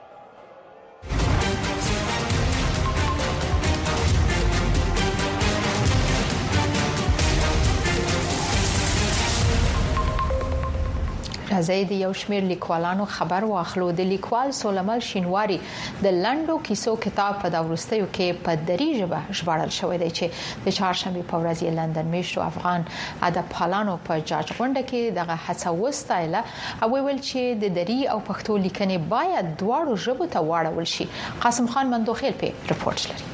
راځي د یو شمېر لیکوالانو خبر واخلو. د لیکوال سولمل شینواری د لندو کیسو کتاب په داورستیو کې په دری ژبه ژباړل شوی دی چې د چهارشنبه په ورځ یې لندن میشتو افغان ادب پالانو په جاج غونډه کې دغه هڅه وستایله او ویل چې د دری او پښتو لیکنې باید دواړو ژبو ته واړول شي. قاسم خان مندوخیل په رپورټ لري.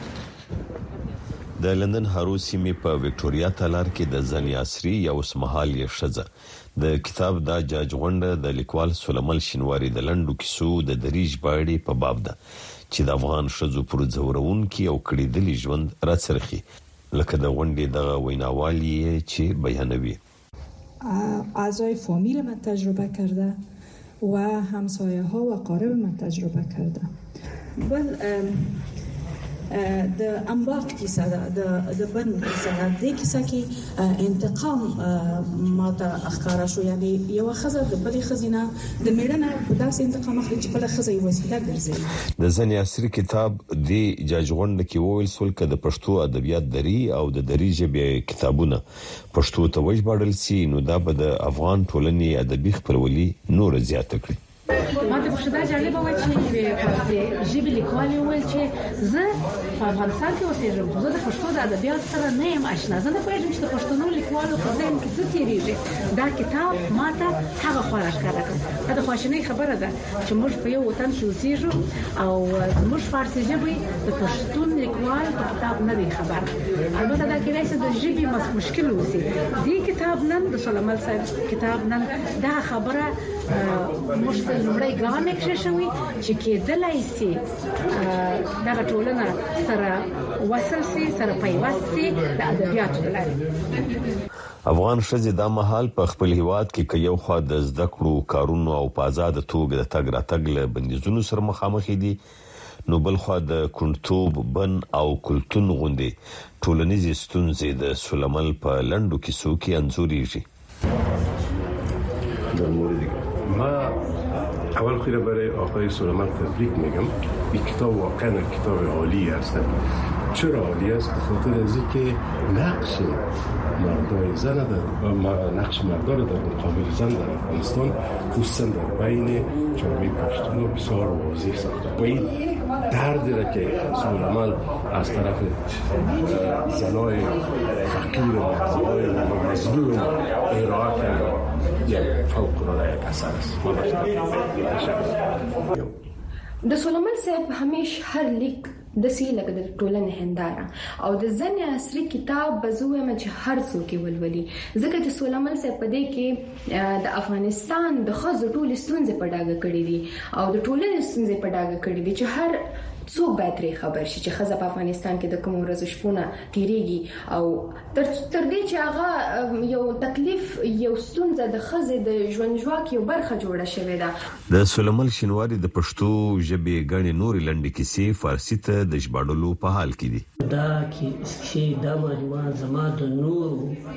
د لندن هارو سیمې په وکټوريا تالار کې د ځنی عصري یو سمحال یې شزه د کتاب د جاج غونډه د لیکوال سولمل شینواری د لندو کیسو د دریج باړې په باب ده چې د افغان شذو پر زورون کې او کړيدلي ژوند راڅرخي لکه د غونډې د ویناوالي چې بیانوي. اعضای فامیل من تجربه کرده و همسایه ها و قارب من تجربه کرده. بل د انباق کیسه د بن کیسه د کیسه کې انتقام ماته اخکارا شو. یعنی یو خزه د بلې خزینه د میړنه په داسې انتقام اخلي چې بل خزه یې وسیله ګرځي. د ځنی عصري کتاب دی جاج غونډه کې وویل سول ک د پښتو ادبیات دری او د دری ژبې کتابونه پښتو ته وژباړل سي نو دا به د افغان ټولنې ادبي خپلولي نور زیات کړي. ماته په شدا جالبه و چې فارسي ژبه لیکوالي وویل چې زه په افغانستان کې اوسېږم، زه د پښتو د ادبیات سره نه یم آشنا، زه نه پوهېږم چې د پښتنو لیکوالو په ذهن کې څه تیریږي. دا کتاب ماته هغه خوا راښکاره کړه. دا د خواشینۍ خبره ده چې موږ په یو وطن کې اوسېږو او زموږ فارسي ژبه د پښتون لیکوال په کتاب نه دی خبر. البته دا کېدای شي د ژبې مشکل اوسي. دې کتاب نن د سولمل صاحب کتاب نن دا خبره موږ ته لومړی ګام کې شوی چې کېدلای شي دا ټولنه سره وصل سي، سره پیوست سي د ادبیاتو لپاره. افغان شذې د محل په خپل هیواد کې یو خوا د زده کړو کارونو او په آزاد توګه د تګ راتګ له بندیزونو سره مخامخ دي، نو بل خوا د کونټوب بن او کلتون غوندي ټولنیز ستونزې د سولمل په لندو کیسو کې انځورېږي. ما اول خیلی برای آقای سولمل تبریک میگم. این کتاب واقعا کتاب عالی است. چرا عالی است؟ به خاطر از اینکه نقش مردای زن نقش مردان در مقابل زن در افغانستان خصوصا در بین جامعه پشتون بسیار واضح ساخته. و این دردی را که سولمل از طرف زنای فقیر و زنای مظلوم ارائه کرده یک فوق العاده یک اثر است. د سولمل صاحب همیشه هر لیک د سیلګ د ټولنې هنداره او د ځنی عصري کتاب بزوه مچ هر څوک ولولي ځکه چې سولمل صاحب په دې کې د افغانستان د خزو ټول ستونزې په ډاګه کړې دي او د ټولنې ستونزې په ډاګه کړې دي چې هر څوک باید ترې خبر شي چې خزه په افغانستان کې د کوم ورځ شپونه تیریږي او تر دې چې هغه یو تکلیف یو ستونزه د خزه د ژوند ژواک یو برخه جوړه شوې ده. د سولمل شینواری د پښتو ژبې غني نورې لنډې کیسې فارسی ته د ژباړلو په حال کې دي. دا کې دا مجموعه زما د نور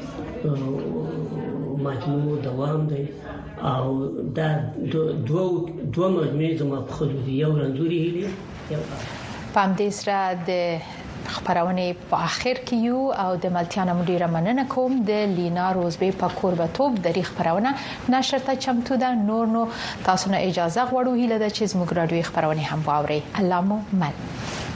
مجموعه دوام دی او دا دوه مجموعې زما په خلو دي، یو رنځوري هلي پام دې سره د خبرونه په اخر کې یو او د ملتیا مدیره مننه کوم د لینا روزبی په قربتوب د خبرونه نشر ته چمتو ده. نو تاسو نه اجازه غواړو هیله ده چې زموږ رادیو خبرونه هم واوري. الله مو مل.